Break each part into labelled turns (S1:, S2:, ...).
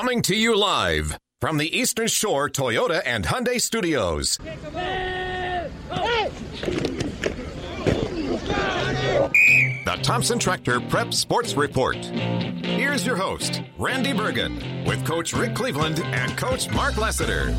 S1: Coming to you live from the Eastern Shore Toyota and Hyundai Studios. The Thompson Tractor Prep Sports Report. Here's your host, Randy Bergen, with Coach Rick Cleveland and Coach Mark Lassiter.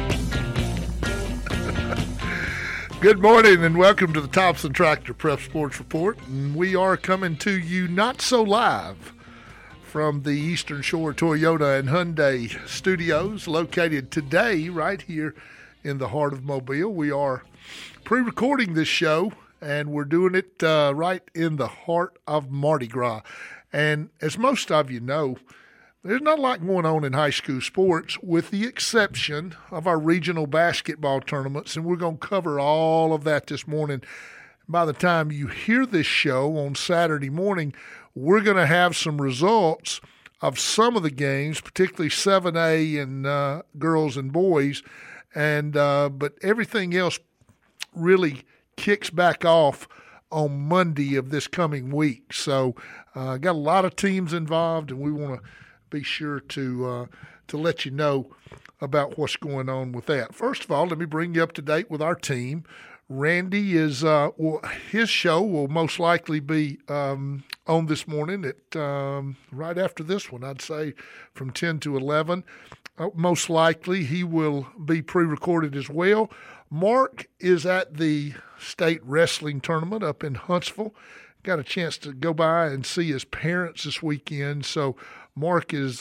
S2: Good morning and welcome to the Thompson Tractor Prep Sports Report. And we are coming to you not so live from the Eastern Shore Toyota and Hyundai Studios, located today right here in the heart of Mobile. We are pre-recording this show, and we're doing it right in the heart of Mardi Gras. And as most of you know, there's not a lot going on in high school sports with the exception of our regional basketball tournaments, and we're going to cover all of that this morning. By the time you hear this show on Saturday morning, we're going to have some results of some of the games, particularly 7A and girls and boys, and but everything else really kicks back off on Monday of this coming week. So got a lot of teams involved, and we want to be sure to let you know about what's going on with that. First of all, let me bring you up to date with our team. Randy is his show will most likely be on this morning at right after this one, I'd say from 10 to 11. Most likely he will be pre-recorded as well. Mark is at the state wrestling tournament up in Huntsville. Got a chance to go by and see his parents this weekend. So Mark is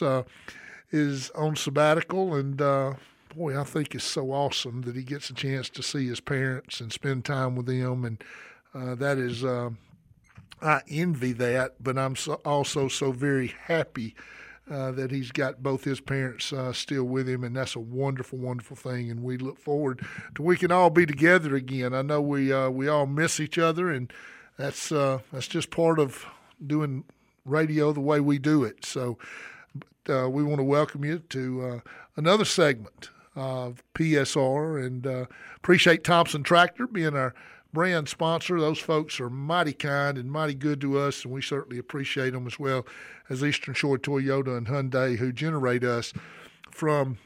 S2: on sabbatical, and boy, I think it's so awesome that he gets a chance to see his parents and spend time with them. And that is, I envy that, but I'm also so very happy that he's got both his parents still with him, and that's a wonderful, wonderful thing. And we look forward to we can all be together again. I know we all miss each other, and that's just part of doing radio the way we do it. So we want to welcome you to another segment of PSR, and appreciate Thompson Tractor being our brand sponsor. Those folks are mighty kind and mighty good to us, and we certainly appreciate them, as well as Eastern Shore Toyota and Hyundai, who generate us from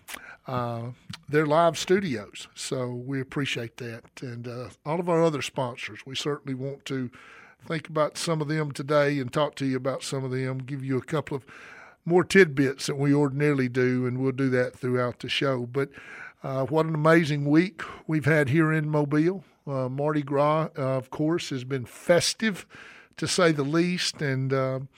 S2: their live studios. So we appreciate that. And all of our other sponsors, we certainly want to think about some of them today and talk to you about some of them, give you a couple of more tidbits than we ordinarily do, and we'll do that throughout the show. But what an amazing week we've had here in Mobile. Mardi Gras, of course, has been festive, to say the least. And,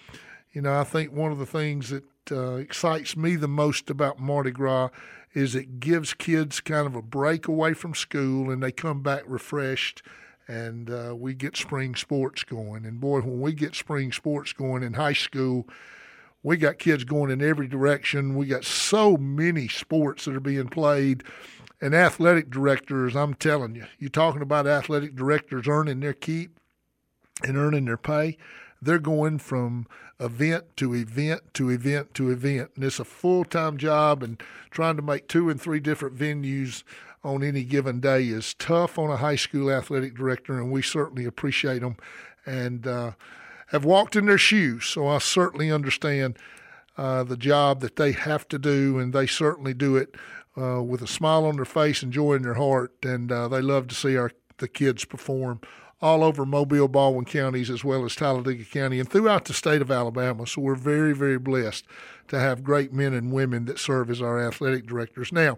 S2: I think one of the things that excites me the most about Mardi Gras is it gives kids kind of a break away from school, and they come back refreshed, and we get spring sports going. And, boy, when we get spring sports going in high school, we got kids going in every direction. We got so many sports that are being played. And athletic directors, I'm telling you, you're talking about athletic directors earning their keep and earning their pay. They're going from event to event to event to event. And it's a full-time job, and trying to make 2 and 3 different venues on any given day is tough on a high school athletic director, and we certainly appreciate them and have walked in their shoes. So I certainly understand the job that they have to do, and they certainly do it with a smile on their face and joy in their heart, and they love to see the kids perform all over Mobile, Baldwin counties, as well as Talladega County and throughout the state of Alabama. So we're very, very blessed to have great men and women that serve as our athletic directors. Now,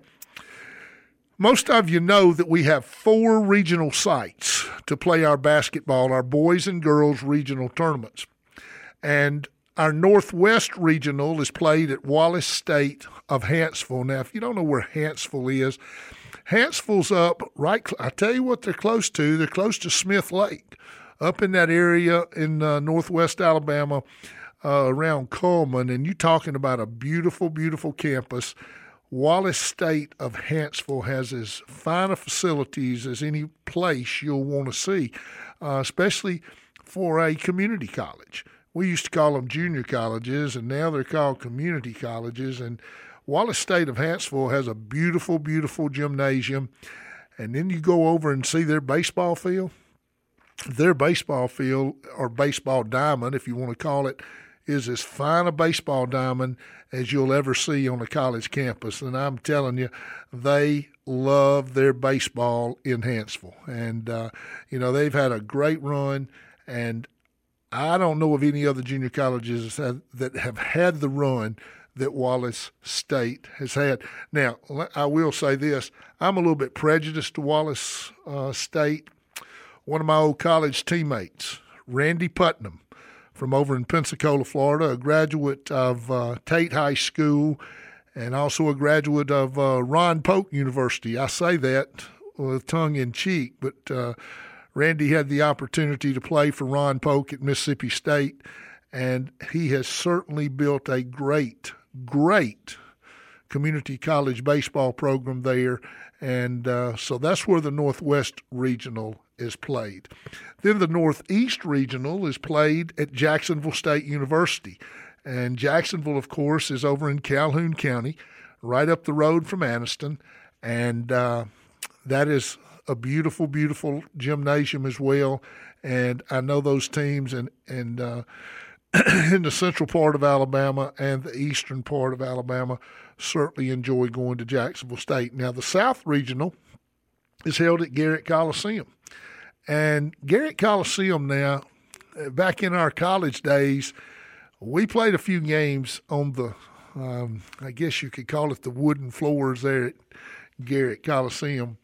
S2: most of you know that we have 4 regional sites to play our basketball, our boys and girls regional tournaments. And our Northwest Regional is played at Wallace State of Hanceville. Now, if you don't know where Hanceville is, Hanceville's up right. I tell you what they're close to. They're close to Smith Lake, up in that area in northwest Alabama, around Coleman. And you're talking about a beautiful, beautiful campus. Wallace State of Hanceville has as fine a facilities as any place you'll want to see, especially for a community college. We used to call them junior colleges, and now they're called community colleges. And Wallace State of Hanceville has a beautiful, beautiful gymnasium. And then you go over and see their baseball field. Their baseball field, or baseball diamond, if you want to call it, is as fine a baseball diamond as you'll ever see on a college campus. And I'm telling you, they love their baseball in Hanceville. And, they've had a great run, and I don't know of any other junior colleges that have had the run that Wallace State has had. Now, I will say this. I'm a little bit prejudiced to Wallace State. One of my old college teammates, Randy Putnam, from over in Pensacola, Florida, a graduate of Tate High School and also a graduate of Ron Polk University. I say that with tongue-in-cheek, but Randy had the opportunity to play for Ron Polk at Mississippi State, and he has certainly built a great community college baseball program there, and so that's where the Northwest Regional is played. Then the Northeast Regional is played at Jacksonville State University, and Jacksonville, of course, is over in Calhoun County, right up the road from Anniston, and that is a beautiful, beautiful gymnasium as well. And I know those teams in the central part of Alabama and the eastern part of Alabama certainly enjoy going to Jacksonville State. Now, the South Regional is held at Garrett Coliseum. And Garrett Coliseum now, back in our college days, we played a few games on the, I guess you could call it the wooden floors there at Garrett Coliseum.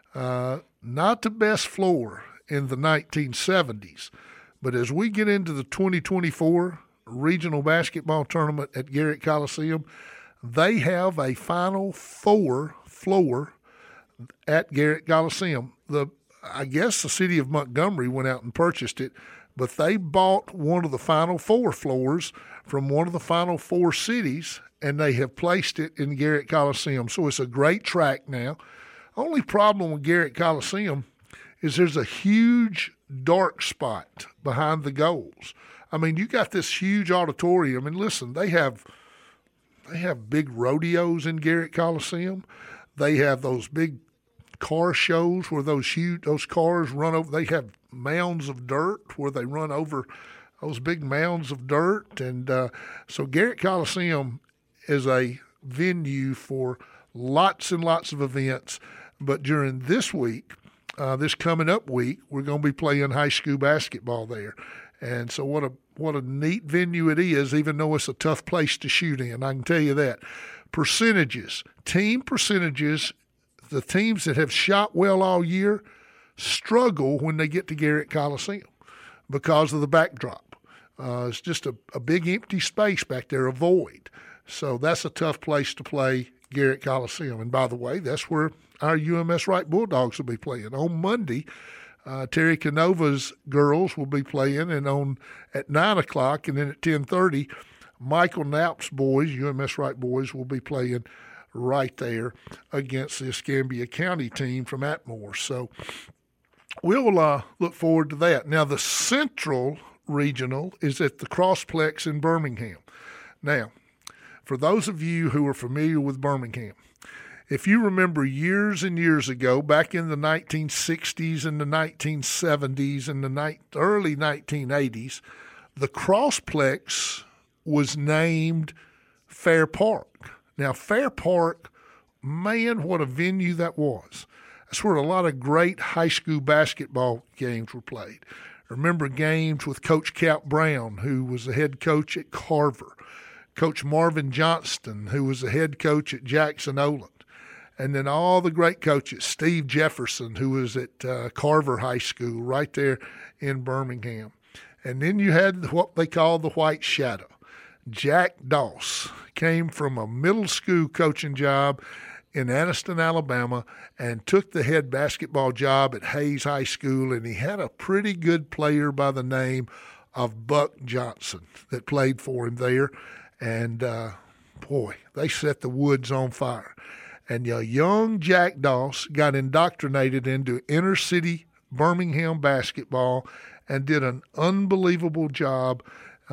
S2: Not the best floor in the 1970s, but as we get into the 2024 regional basketball tournament at Garrett Coliseum, they have a Final Four floor at Garrett Coliseum. I guess the city of Montgomery went out and purchased it, but they bought one of the Final Four floors from one of the Final Four cities, and they have placed it in Garrett Coliseum. So it's a great track now. Only problem with Garrett Coliseum is there's a huge dark spot behind the goals. I mean, you got this huge auditorium, and listen, they have big rodeos in Garrett Coliseum. They have those big car shows where those cars run over. They have mounds of dirt where they run over those big mounds of dirt. And so Garrett Coliseum is a venue for lots and lots of events. But during this week, this coming up week, we're going to be playing high school basketball there. And so what a neat venue it is, even though it's a tough place to shoot in. I can tell you that. Team percentages, the teams that have shot well all year struggle when they get to Garrett Coliseum because of the backdrop. It's just a big empty space back there, a void. So that's a tough place to play, Garrett Coliseum. And by the way, that's where our UMS Wright Bulldogs will be playing. On Monday, Terry Canova's girls will be playing, and at 9 o'clock, and then at 10:30, Michael Knapp's boys, UMS Wright boys, will be playing right there against the Escambia County team from Atmore. So we'll look forward to that. Now, the Central Regional is at the Crossplex in Birmingham. Now, for those of you who are familiar with Birmingham, if you remember years and years ago, back in the 1960s and the 1970s and the early 1980s, the Crossplex was named Fair Park. Now, Fair Park, man, what a venue that was. That's where a lot of great high school basketball games were played. I remember games with Coach Cap Brown, who was the head coach at Carver, Coach Marvin Johnston, who was the head coach at Jackson-Olin, and then all the great coaches, Steve Jefferson, who was at Carver High School right there in Birmingham. And then you had what they call the White Shadow. Jack Doss came from a middle school coaching job in Anniston, Alabama, and took the head basketball job at Hayes High School, and he had a pretty good player by the name of Buck Johnson that played for him there. And, boy, they set the woods on fire. And young Jack Doss got indoctrinated into inner city Birmingham basketball and did an unbelievable job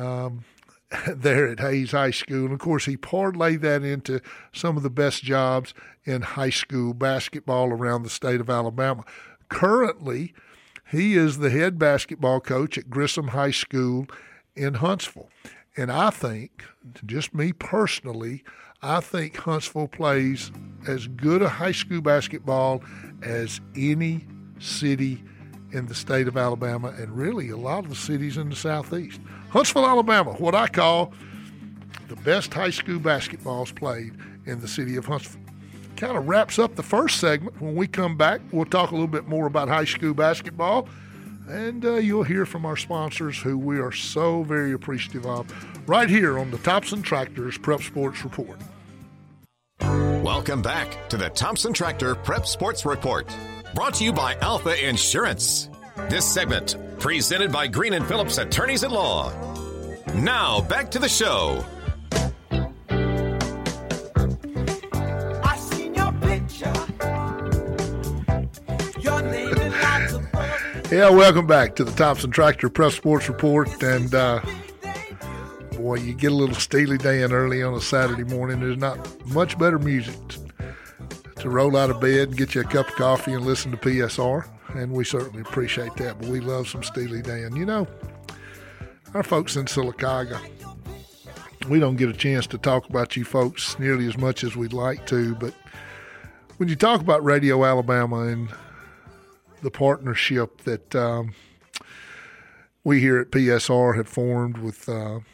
S2: there at Hayes High School. And, of course, he parlayed that into some of the best jobs in high school basketball around the state of Alabama. Currently, he is the head basketball coach at Grissom High School in Huntsville. And I think, just me personally, I think Huntsville plays as good a high school basketball as any city in the state of Alabama, and really a lot of the cities in the southeast. Huntsville, Alabama, what I call the best high school basketballs played in the city of Huntsville. Kind of wraps up the first segment. When we come back, we'll talk a little bit more about high school basketball, and you'll hear from our sponsors, who we are so very appreciative of, right here on the Thompson Tractors Prep Sports Report.
S1: Welcome back to the Thompson Tractor Prep Sports Report, brought to you by Alpha Insurance. This segment presented by Green and Phillips Attorneys at Law. Now back to the show.
S3: I seen your picture. Your name is lots of fun.
S2: Yeah, welcome back to the Thompson Tractor Prep Sports Report. And boy, you get a little Steely Dan early on a Saturday morning. There's not much better music to roll out of bed and get you a cup of coffee and listen to PSR. And we certainly appreciate that. But we love some Steely Dan. You know, our folks in Sylacauga, we don't get a chance to talk about you folks nearly as much as we'd like to. But when you talk about Radio Alabama and the partnership that we here at PSR have formed with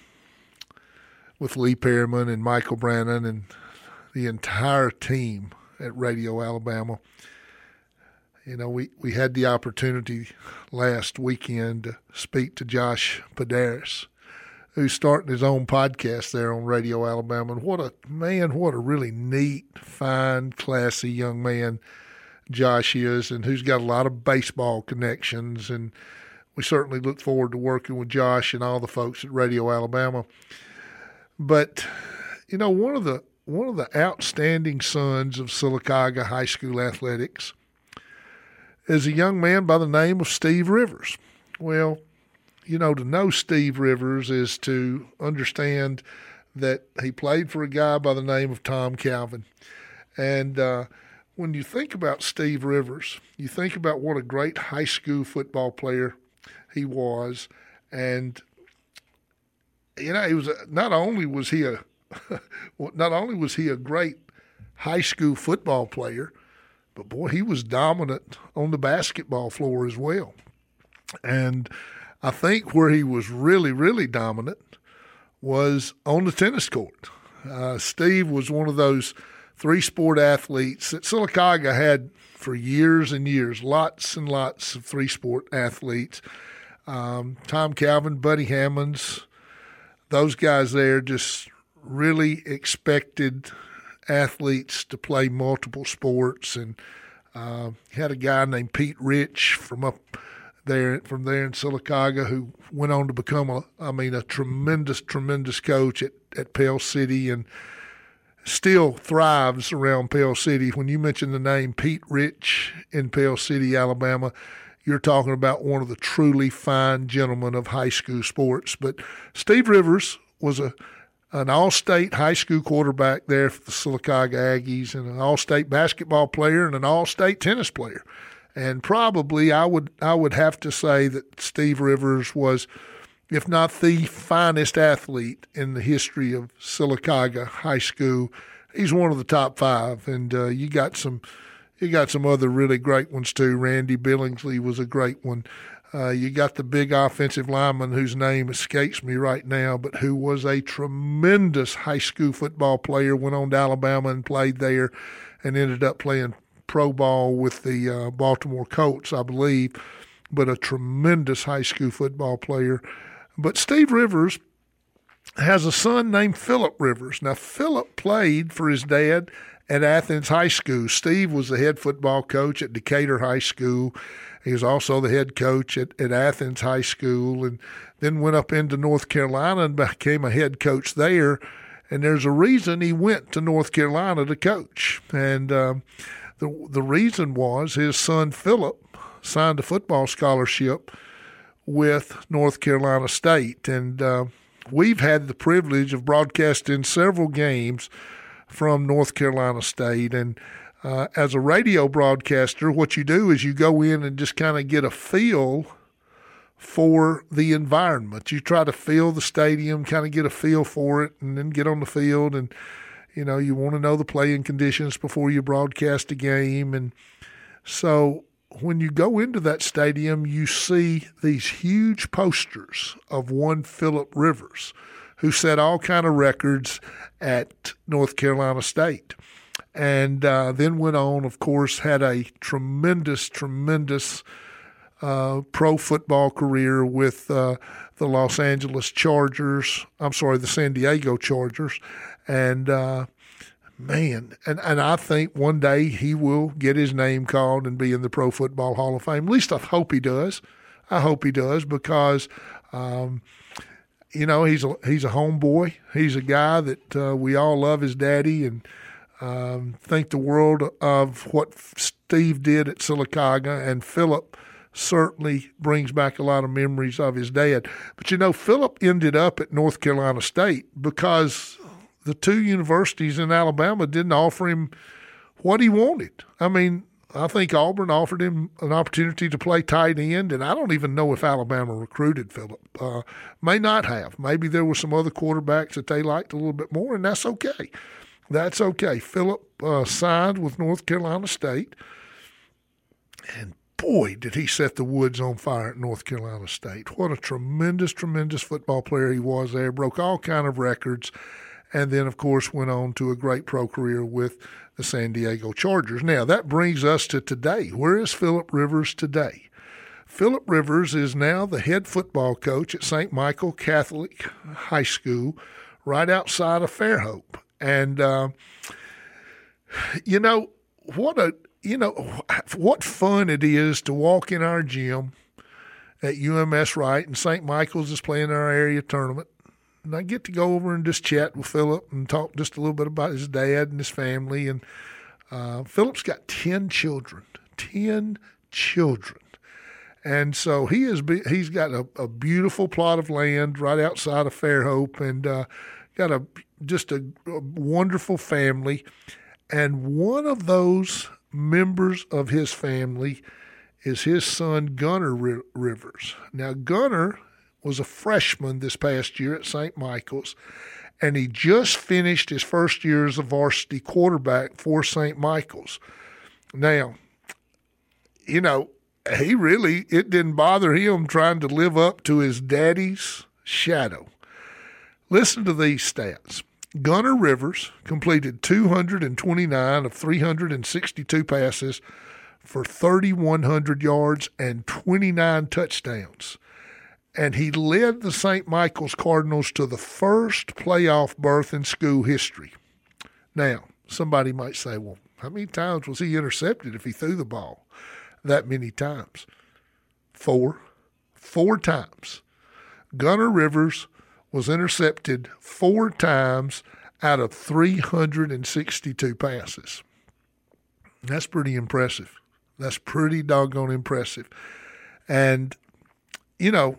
S2: Lee Perryman and Michael Brannon and the entire team at Radio Alabama, you know, we had the opportunity last weekend to speak to Josh Padaris, who's starting his own podcast there on Radio Alabama. And what a really neat, fine, classy young man Josh is, and who's got a lot of baseball connections. And we certainly look forward to working with Josh and all the folks at Radio Alabama. But, you know, one of the outstanding sons of Sylacauga High School athletics is a young man by the name of Steve Rivers. Well, you know, to know Steve Rivers is to understand that he played for a guy by the name of Tom Calvin. And when you think about Steve Rivers, you think about what a great high school football player he was. And, you know, he was not only was he a great high school football player, but boy, he was dominant on the basketball floor as well. And I think where he was really, really dominant was on the tennis court. Steve was one of those three-sport athletes that Sylacauga had for years and years, lots and lots of three-sport athletes. Tom Calvin, Buddy Hammonds, those guys there just really expected athletes to play multiple sports. And had a guy named Pete Rich from there in Sylacauga, who went on to become a tremendous coach at Pell City, and still thrives around Pell City. When you mention the name Pete Rich in Pell City, Alabama, you're talking about one of the truly fine gentlemen of high school sports. But Steve Rivers was an all-state high school quarterback there for the Sylacauga Aggies, and an all-state basketball player and an all-state tennis player. And probably I would have to say that Steve Rivers was, if not the finest athlete in the history of Sylacauga High School. He's one of the top five, and you got some other really great ones too. Randy Billingsley was a great one. You got the big offensive lineman whose name escapes me right now, but who was a tremendous high school football player, went on to Alabama and played there and ended up playing pro ball with the Baltimore Colts, I believe, but a tremendous high school football player. But Steve Rivers has a son named Philip Rivers. Now, Philip played for his dad at Athens High School. Steve was the head football coach at Decatur High School. He was also the head coach at Athens High School, and then went up into North Carolina and became a head coach there. And there's a reason he went to North Carolina to coach. And the reason was his son Philip signed a football scholarship with North Carolina State. And we've had the privilege of broadcasting several games from North Carolina State. And as a radio broadcaster, what you do is you go in and just kind of get a feel for the environment. You try to feel the stadium, kind of get a feel for it, and then get on the field. And, you know, you want to know the playing conditions before you broadcast a game. And so when you go into that stadium, you see these huge posters of one Philip Rivers, who set all kind of records at North Carolina State. And then went on, of course, had a tremendous pro football career with the Los Angeles Chargers. I'm sorry, the San Diego Chargers. And, man, and I think one day he will get his name called and be in the Pro Football Hall of Fame. At least I hope he does. I hope he does because, you know, he's a homeboy. He's a guy that we all love his daddy and think the world of what Steve did at Sylacauga, and Philip certainly brings back a lot of memories of his dad. But, you know, Philip ended up at North Carolina State because the two universities in Alabama didn't offer him what he wanted. I mean, I think Auburn offered him an opportunity to play tight end, and I don't even know if Alabama recruited Philip. May not have. Maybe there were some other quarterbacks that they liked a little bit more, and that's okay. That's okay. Philip signed with North Carolina State, and boy, did he set the woods on fire at North Carolina State. What a tremendous football player he was there. Broke all kind of records, and then, of course, went on to a great pro career with the San Diego Chargers. Now, that brings us to today. Where is Philip Rivers today? Philip Rivers is now the head football coach at St. Michael Catholic High School right outside of Fairhope. And, you know, what fun it is to walk in our gym at UMS Wright, and St. Michael's is playing our area tournament. And I get to go over and just chat with Philip and talk just a little bit about his dad and his family. And Philip's got 10 children. And so he's got a beautiful plot of land right outside of Fairhope, and got just a wonderful family. And one of those members of his family is his son, Gunnar Rivers. Now, Gunnar was a freshman this past year at St. Michael's, and he just finished his first year as a varsity quarterback for St. Michael's. Now, you know, it didn't bother him trying to live up to his daddy's shadow. Listen to these stats. Gunnar Rivers completed 229 of 362 passes for 3,100 yards and 29 touchdowns. And he led the St. Michael's Cardinals to the first playoff berth in school history. Now, somebody might say, well, how many times was he intercepted if he threw the ball that many times? 4. 4 times. Gunnar Rivers was intercepted 4 times out of 362 passes. That's pretty impressive. That's pretty doggone impressive. And, you know,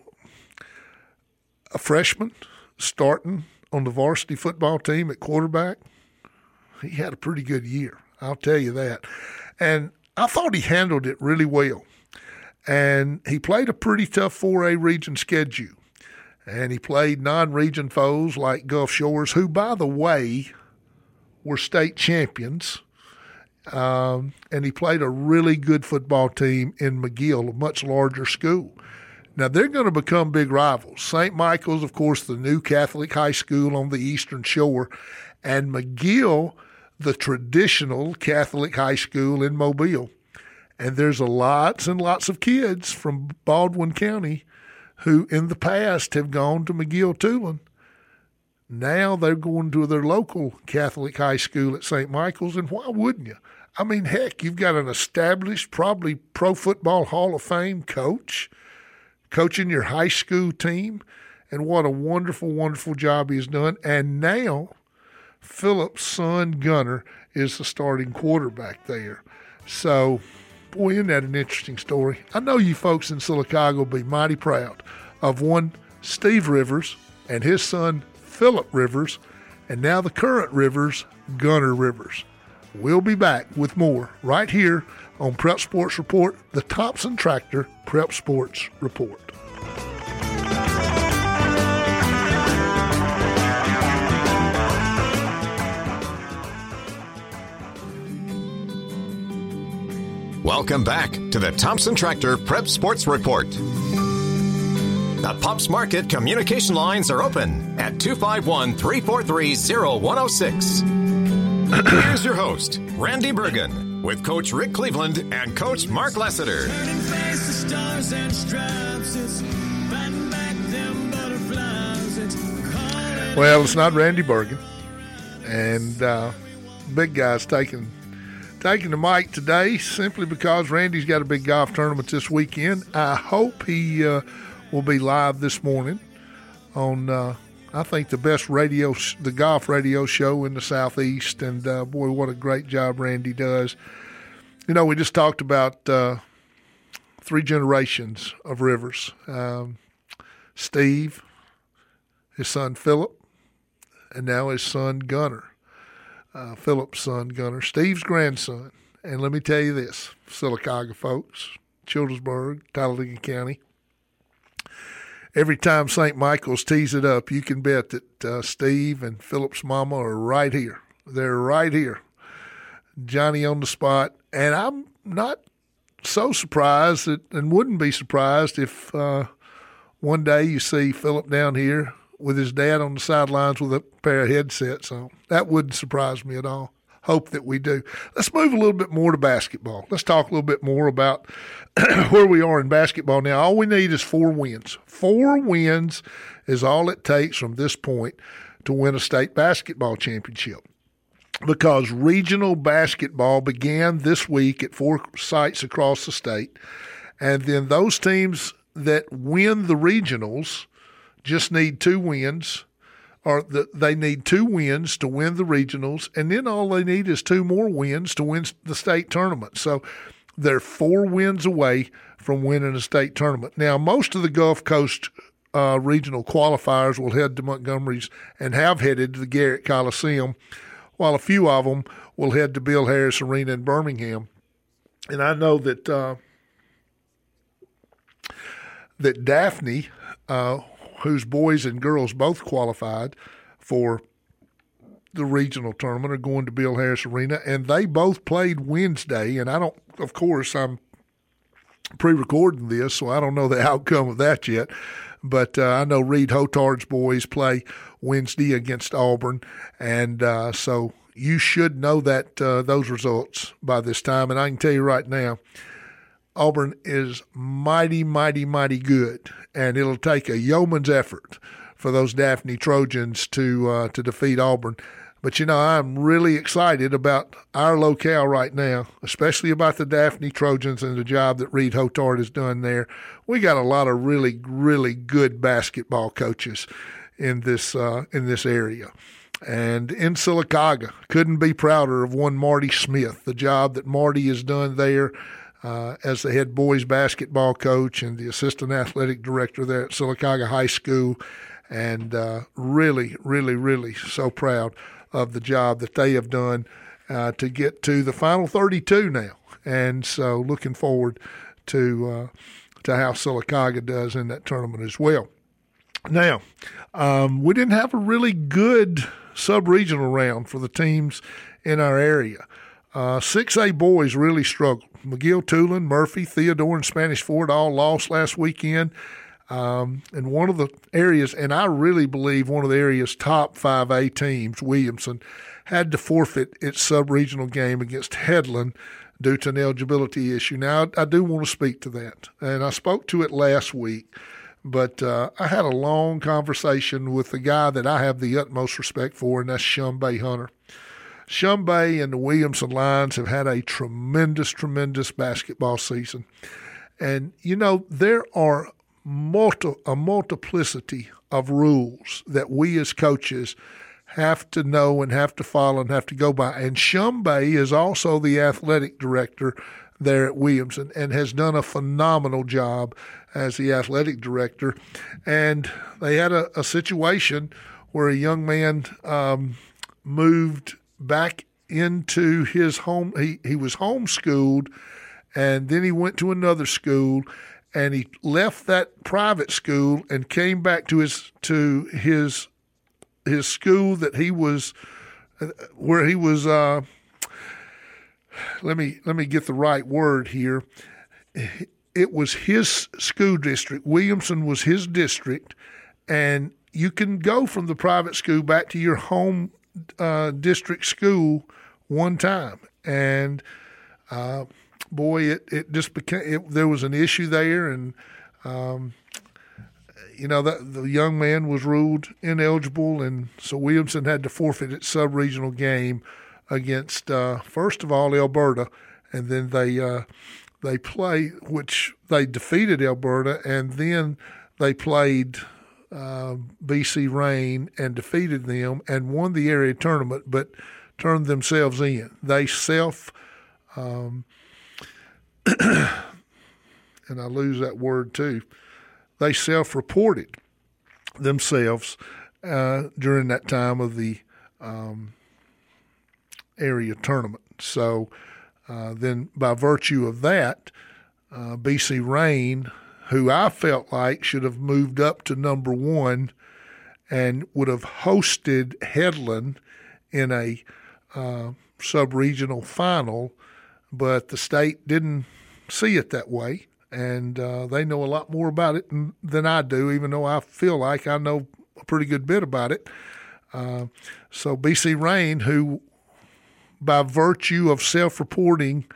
S2: a freshman starting on the varsity football team at quarterback, he had a pretty good year. I'll tell you that. And I thought he handled it really well. And he played a pretty tough 4A region schedule. And he played non-region foes like Gulf Shores, who, by the way, were state champions. And he played a really good football team in McGill, a much larger school. Now, they're going to become big rivals. St. Michael's, of course, the new Catholic high school on the Eastern Shore, and McGill, the traditional Catholic high school in Mobile. And there's lots and lots of kids from Baldwin County who in the past have gone to McGill-Tulane. Now they're going to their local Catholic high school at St. Michael's, and why wouldn't you? I mean, heck, you've got an established, probably Pro Football Hall of Fame coach coaching your high school team, and what a wonderful, wonderful job he's done. And now Philip's son, Gunnar, is the starting quarterback there. So, boy, isn't that an interesting story? I know you folks in Sylacauga will be mighty proud of one Steve Rivers and his son, Philip Rivers, and now the current Rivers, Gunnar Rivers. We'll be back with more right here on Prep Sports Report, the Thompson Tractor Prep Sports Report.
S1: Welcome back to the Thompson Tractor Prep Sports Report. The Pops Market communication lines are open at 251-343-0106. Here's your host, Randy Bergen, with Coach Rick Cleveland and Coach Mark Lassiter.
S4: Turning face to stars and stripes, it's fighting back them butterflies, it's calling.
S2: Well, it's not Randy Bergen. And big guy's taking the mic today simply because Randy's got a big golf tournament this weekend. I hope he will be live this morning on, I think, the best the golf radio show in the Southeast. And, boy, what a great job Randy does. You know, we just talked about 3 generations of Rivers. Steve, his son Philip, and now his son Gunner. Philip's son, Gunner, Steve's grandson. And let me tell you this, Sylacauga folks, Childersburg, Talladega County, every time St. Michael's tees it up, you can bet that Steve and Philip's mama are right here. They're right here. Johnny on the spot. And I'm not so surprised and wouldn't be surprised if one day you see Philip down here with his dad on the sidelines with a pair of headsets on. That wouldn't surprise me at all. Hope that we do. Let's move a little bit more to basketball. Let's talk a little bit more about where we are in basketball now. All we need is 4 wins. 4 wins is all it takes from this point to win a state basketball championship, because regional basketball began this week at 4 sites across the state, and then those teams that win the regionals just need 2 wins, or they need 2 wins to win the regionals, and then all they need is 2 more wins to win the state tournament. So they're 4 wins away from winning a state tournament. Now, most of the Gulf Coast regional qualifiers will head to Montgomery's and have headed to the Garrett Coliseum, while a few of them will head to Bill Harris Arena in Birmingham. And I know that that Daphne, whose boys and girls both qualified for the regional tournament, are going to Bill Harris Arena, and they both played Wednesday. And I'm pre-recording this, so I don't know the outcome of that yet. But I know Reed Hotard's boys play Wednesday against Auburn, and so you should know that those results by this time. And I can tell you right now, Auburn is mighty, mighty, mighty good, and it'll take a yeoman's effort for those Daphne Trojans to defeat Auburn. But, you know, I'm really excited about our locale right now, especially about the Daphne Trojans and the job that Reed Hotard has done there. We got a lot of really, really good basketball coaches in this area. And in Sylacauga, couldn't be prouder of one Marty Smith, the job that Marty has done there as the head boys basketball coach and the assistant athletic director there at Sylacauga High School. And really, really, really so proud of the job that they have done to get to the final 32 now. And so looking forward to how Sylacauga does in that tournament as well. Now, we didn't have a really good sub-regional round for the teams in our area. 6A boys really struggled. McGill, Tulane, Murphy, Theodore, and Spanish Fort all lost last weekend. And one of the areas, and I really believe one of the area's top 5A teams, Williamson, had to forfeit its sub-regional game against Headland due to an eligibility issue. Now, I do want to speak to that, and I spoke to it last week, but I had a long conversation with the guy that I have the utmost respect for, and that's Shumbay Hunter. Shumbay and the Williamson Lions have had a tremendous, tremendous basketball season. And, you know, there are a multiplicity of rules that we as coaches have to know and have to follow and have to go by. And Shumbay is also the athletic director there at Williamson and has done a phenomenal job as the athletic director. And they had a situation where a young man moved back into his home. He was homeschooled, and then he went to another school, and he left that private school and came back to his school that he was where he was let me get the right word here. It was his school district. Williamson was his district, and you can go from the private school back to your home district school one time. And boy, it just became. There was an issue there, and that the young man was ruled ineligible, and so Williamson had to forfeit its sub-regional game against first of all Alberta, and then they played, which they defeated Alberta, and then they played BC Rain and defeated them and won the area tournament, but turned themselves in. They and I lose that word too. They self-reported themselves during that time of the area tournament. So then by virtue of that, BC Rain, who I felt like should have moved up to number 1 and would have hosted Headland in a sub-regional final, but the state didn't see it that way, and they know a lot more about it than I do, even though I feel like I know a pretty good bit about it. So BC Rain, who by virtue of self-reporting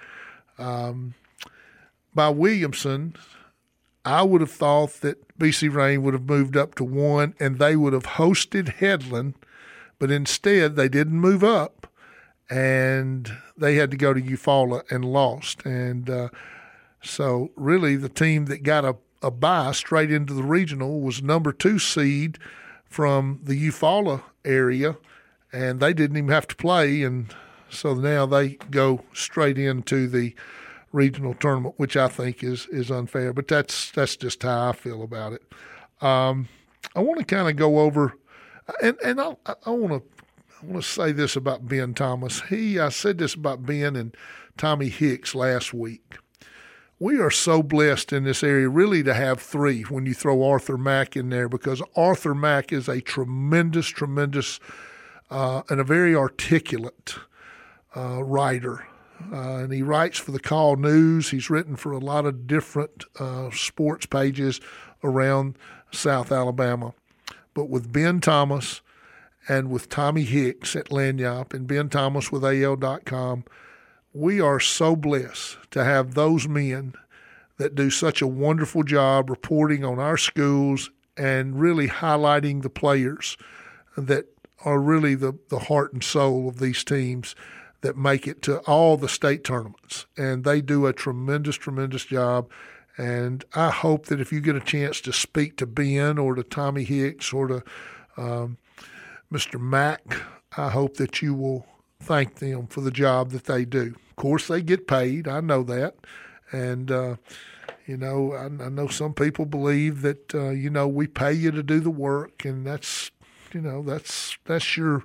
S2: by Williamson, I would have thought that BC Rain would have moved up to 1 and they would have hosted Headland, but instead they didn't move up and they had to go to Eufaula and lost. And so really the team that got a bye straight into the regional was number 2 seed from the Eufaula area, and they didn't even have to play, and so now they go straight into the regional tournament, which I think is unfair. But that's just how I feel about it. I want to kind of go over, and I want to say this about Ben Thomas. I said this about Ben and Tommy Hicks last week. We are so blessed in this area really to have 3 when you throw Arthur Mack in there, because Arthur Mack is a tremendous and a very articulate writer. And he writes for the Call News. He's written for a lot of different sports pages around South Alabama. But with Ben Thomas and with Tommy Hicks at Lanyap and Ben Thomas with AL.com, we are so blessed to have those men that do such a wonderful job reporting on our schools and really highlighting the players that are really the heart and soul of these teams that make it to all the state tournaments. And they do a tremendous job. And I hope that if you get a chance to speak to Ben or to Tommy Hicks or to Mr. Mack, I hope that you will thank them for the job that they do. Of course, they get paid. I know that. And, I know some people believe that, we pay you to do the work, and that's your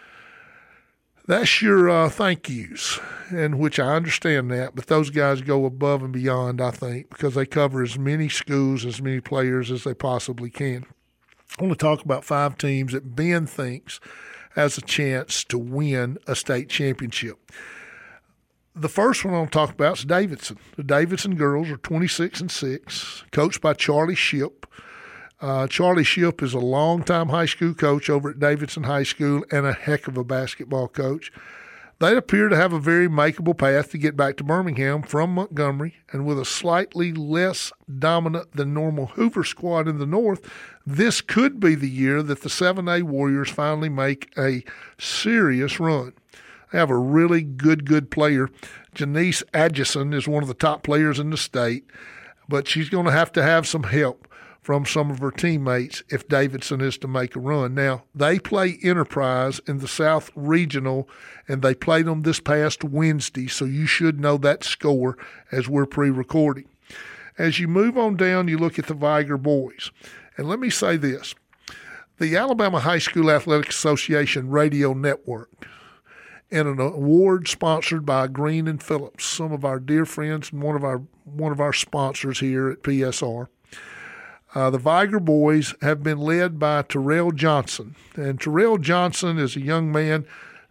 S2: thank yous, and which I understand that. But those guys go above and beyond, I think, because they cover as many schools, as many players as they possibly can. I want to talk about 5 teams that Ben thinks has a chance to win a state championship. The first one I'll talk about is Davidson. The Davidson girls are 26-6, coached by Charlie Shipp. Charlie Shipp is a longtime high school coach over at Davidson High School and a heck of a basketball coach. They appear to have a very makeable path to get back to Birmingham from Montgomery, and with a slightly less dominant than normal Hoover squad in the north, this could be the year that the 7A Warriors finally make a serious run. They have a really good player. Janice Adjison is one of the top players in the state, but she's going to have some help from some of her teammates if Davidson is to make a run. Now, they play Enterprise in the South Regional, and they played them this past Wednesday, so you should know that score as we're pre-recording. As you move on down, you look at the Viger boys. And let me say this. The Alabama High School Athletic Association Radio Network, and an award sponsored by Green and Phillips, some of our dear friends and one of our sponsors here at PSR. The Viger boys have been led by Terrell Johnson, and Terrell Johnson is a young man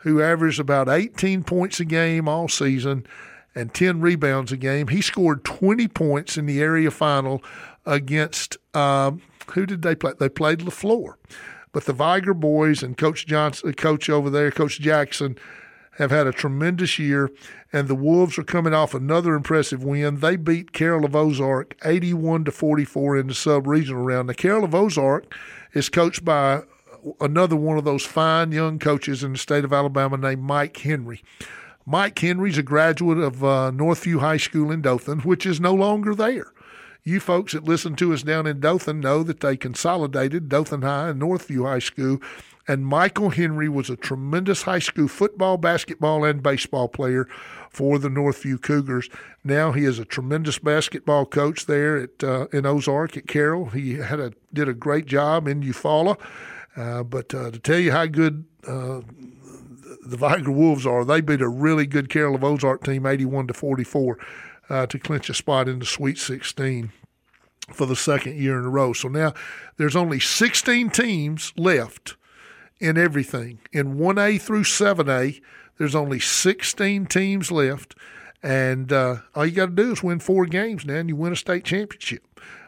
S2: who averaged about 18 points a game all season and 10 rebounds a game. He scored 20 points in the area final against who did they play? They played LaFleur. But the Viger boys and Coach Johnson, Coach over there, Coach Jackson, have had a tremendous year, and the Wolves are coming off another impressive win. They beat Carroll of Ozark 81-44 in the sub-regional round. Now, Carroll of Ozark is coached by another one of those fine young coaches in the state of Alabama named Mike Henry. Mike Henry's a graduate of Northview High School in Dothan, which is no longer there. You folks that listen to us down in Dothan know that they consolidated Dothan High and Northview High School, and Michael Henry was a tremendous high school football, basketball, and baseball player for the Northview Cougars. Now he is a tremendous basketball coach there at in Ozark at Carroll. He did a great job in Eufaula. But to tell you how good the Viger Wolves are, they beat a really good Carroll of Ozark team 81-44 to clinch a spot in the Sweet 16 for the second year in a row. So now there's only 16 teams left in everything. In 1A through 7A, there's only 16 teams left, and all you got to do is win 4 games now, and you win a state championship.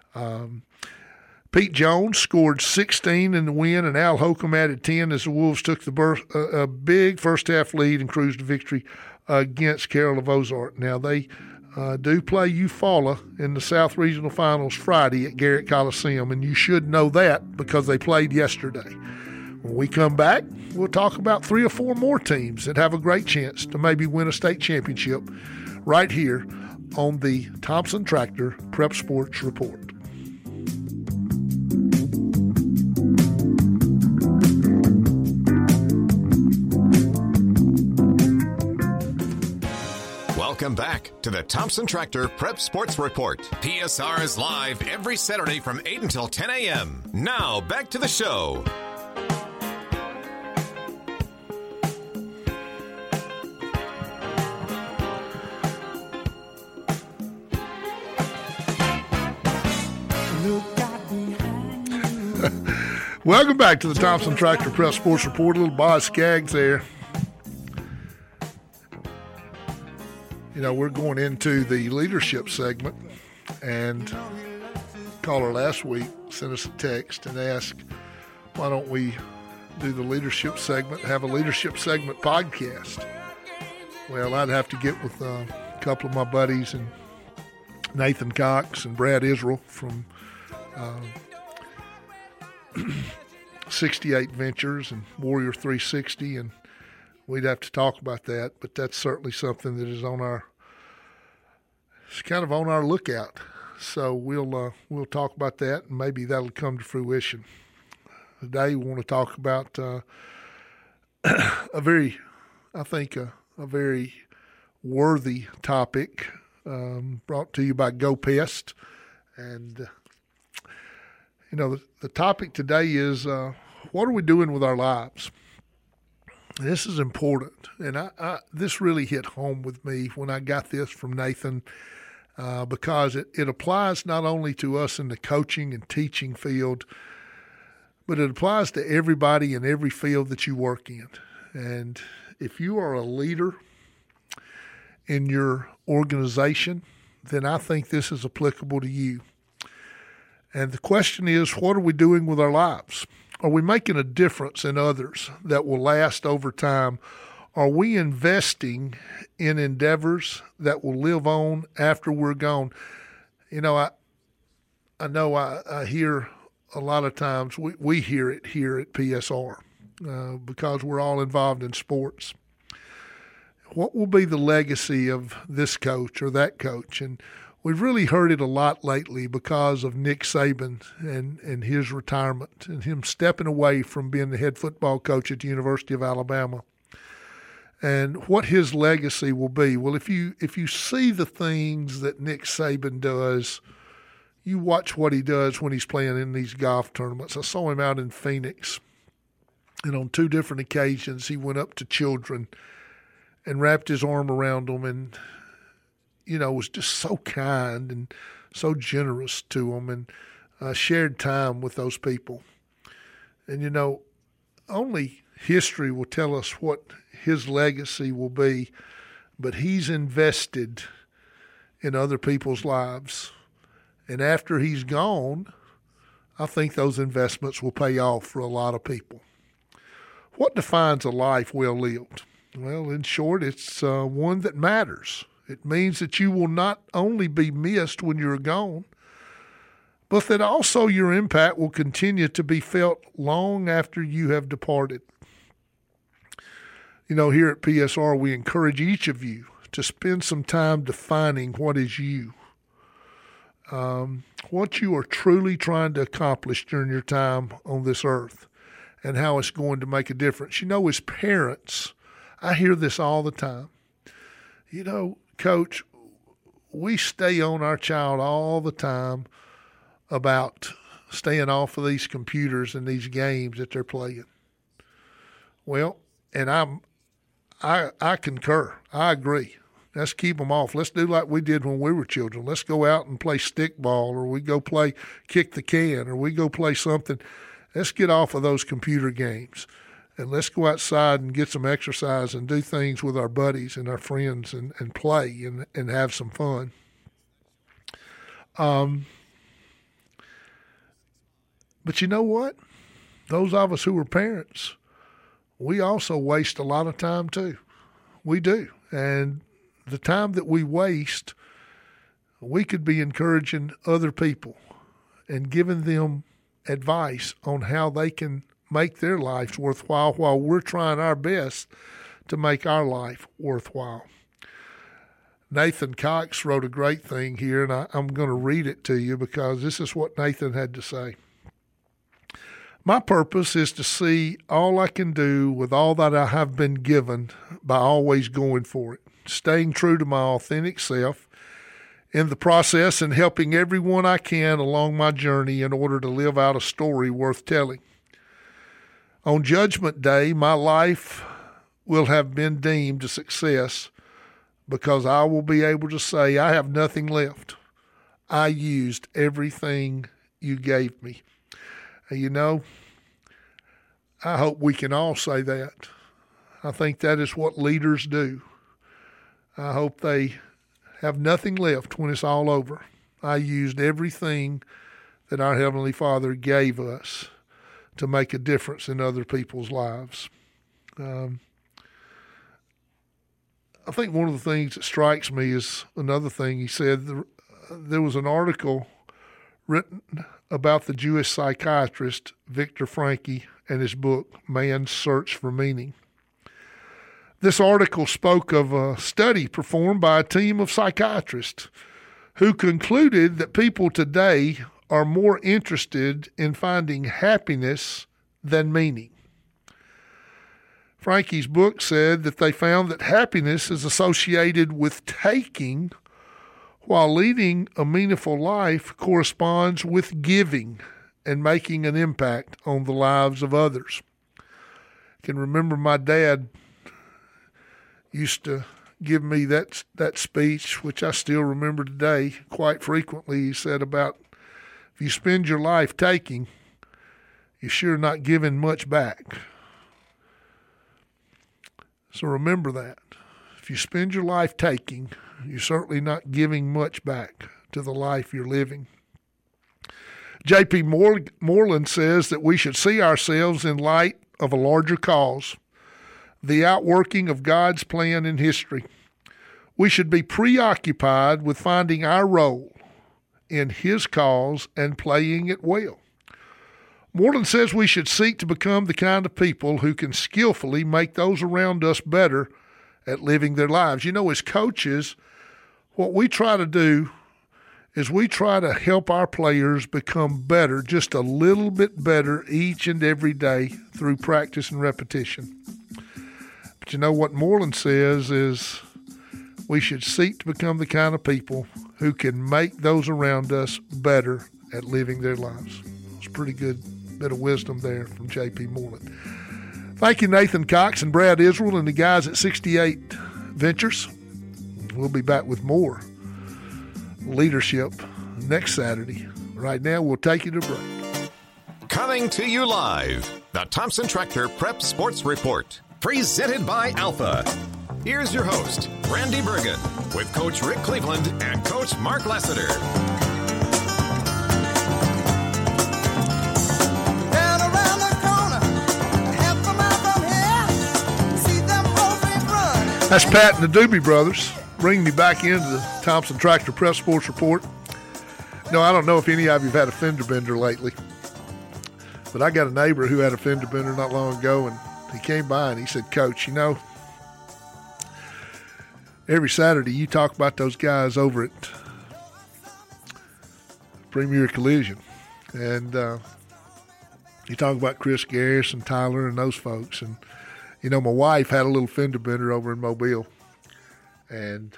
S2: Pete Jones scored 16 in the win, and Al Holcomb added 10 as the Wolves took a big first-half lead and cruised to victory against Carroll of Ozark. Now, they do play Eufaula in the South Regional Finals Friday at Garrett Coliseum, and you should know that because they played yesterday. When we come back, we'll talk about 3 or 4 more teams that have a great chance to maybe win a state championship right here on the Thompson Tractor Prep Sports Report.
S1: Welcome back to the Thompson Tractor Prep Sports Report. PSR is live every Saturday from 8 until 10 a.m. Now, back to the show.
S2: Welcome back to the Thompson Tractor Prep Sports Report. A little Boz Skaggs there. You know, we're going into the leadership segment, and caller last week sent us a text and asked, why don't we do the leadership segment, have a leadership segment podcast? Well, I'd have to get with a couple of my buddies, and Nathan Cox and Brad Israel from 68 Ventures and Warrior 360, and we'd have to talk about that. But that's certainly something that is it's kind of on our lookout. So we'll talk about that, and maybe that'll come to fruition. Today we want to talk about a very worthy topic brought to you by GoPest. And you know, the topic today is what are we doing with our lives? This is important, and this really hit home with me when I got this from Nathan, because it applies not only to us in the coaching and teaching field, but it applies to everybody in every field that you work in. And if you are a leader in your organization, then I think this is applicable to you. And the question is, what are we doing with our lives? Are we making a difference in others that will last over time? Are we investing in endeavors that will live on after we're gone? You know, I hear a lot of times, we hear it here at PSR because we're all involved in sports. What will be the legacy of this coach or that coach? And we've really heard it a lot lately because of Nick Saban and his retirement and him stepping away from being the head football coach at the University of Alabama, and what his legacy will be. Well, if you see the things that Nick Saban does, you watch what he does when he's playing in these golf tournaments. I saw him out in Phoenix, and on 2 different occasions he went up to children and wrapped his arm around them and, you know, was just so kind and so generous to them, and shared time with those people. And, you know, only history will tell us what his legacy will be, but he's invested in other people's lives. And after he's gone, I think those investments will pay off for a lot of people. What defines a life well lived? Well, in short, it's one that matters. It means that you will not only be missed when you're gone, but that also your impact will continue to be felt long after you have departed. You know, here at PSR, we encourage each of you to spend some time defining what is you, what you are truly trying to accomplish during your time on this earth, and how it's going to make a difference. You know, as parents, I hear this all the time. You know, Coach, we stay on our child all the time about staying off of these computers and these games that they're playing. Well, and I concur. I agree. Let's keep them off. Let's do like we did when we were children. Let's go out and play stickball, or we go play kick the can, or we go play something. Let's get off of those computer games, and let's go outside and get some exercise and do things with our buddies and our friends and play and have some fun. But you know what? Those of us who are parents, we also waste a lot of time too. We do. And the time that we waste, we could be encouraging other people and giving them advice on how they can make their lives worthwhile while we're trying our best to make our life worthwhile. Nathan Cox wrote a great thing here, and I'm going to read it to you because this is what Nathan had to say. My purpose is to see all I can do with all that I have been given by always going for it, staying true to my authentic self in the process, and helping everyone I can along my journey in order to live out a story worth telling. On Judgment Day, my life will have been deemed a success because I will be able to say, I have nothing left. I used everything you gave me. And you know, I hope we can all say that. I think that is what leaders do. I hope they have nothing left when it's all over. I used everything that our Heavenly Father gave us to make a difference in other people's lives. I think one of the things that strikes me is another thing he said. There was an article written about the Jewish psychiatrist Viktor Frankl and his book, Man's Search for Meaning. This article spoke of a study performed by a team of psychiatrists who concluded that people today are more interested in finding happiness than meaning. Frankl's book said that they found that happiness is associated with taking, while leading a meaningful life corresponds with giving and making an impact on the lives of others. I can remember my dad used to give me that speech, which I still remember today quite frequently. He said about, if you spend your life taking, you're sure not giving much back. So remember that. If you spend your life taking, you're certainly not giving much back to the life you're living. J.P. Moreland says that we should see ourselves in light of a larger cause, the outworking of God's plan in history. We should be preoccupied with finding our role in His cause and playing it well. Moreland says we should seek to become the kind of people who can skillfully make those around us better at living their lives. You know, as coaches, what we try to do is we try to help our players become better, just a little bit better each and every day through practice and repetition. But you know what Moreland says is we should seek to become the kind of people who can make those around us better at living their lives. It's a pretty good bit of wisdom there from J.P. Moreland. Thank you, Nathan Cox and Brad Israel and the guys at 68 Ventures. We'll be back with more leadership next Saturday. Right now, we'll take you to break.
S1: Coming to you live, the Thompson Tractor Prep Sports Report. presented by Alpha. Here's your host, Randy Bergen, with Coach Rick Cleveland and Coach Mark Lassiter.
S2: That's Pat and the Doobie Brothers bringing you back into the Thompson Tractor Prep Sports Report. No, I don't know if any of you have had a fender bender lately, but I got a neighbor who had a fender bender not long ago, and he came by and he said, Coach, you know, every Saturday you talk about those guys over at Premier Collision, and you talk about Chris Garris and Tyler and those folks, and you know, my wife had a little fender bender over in Mobile, and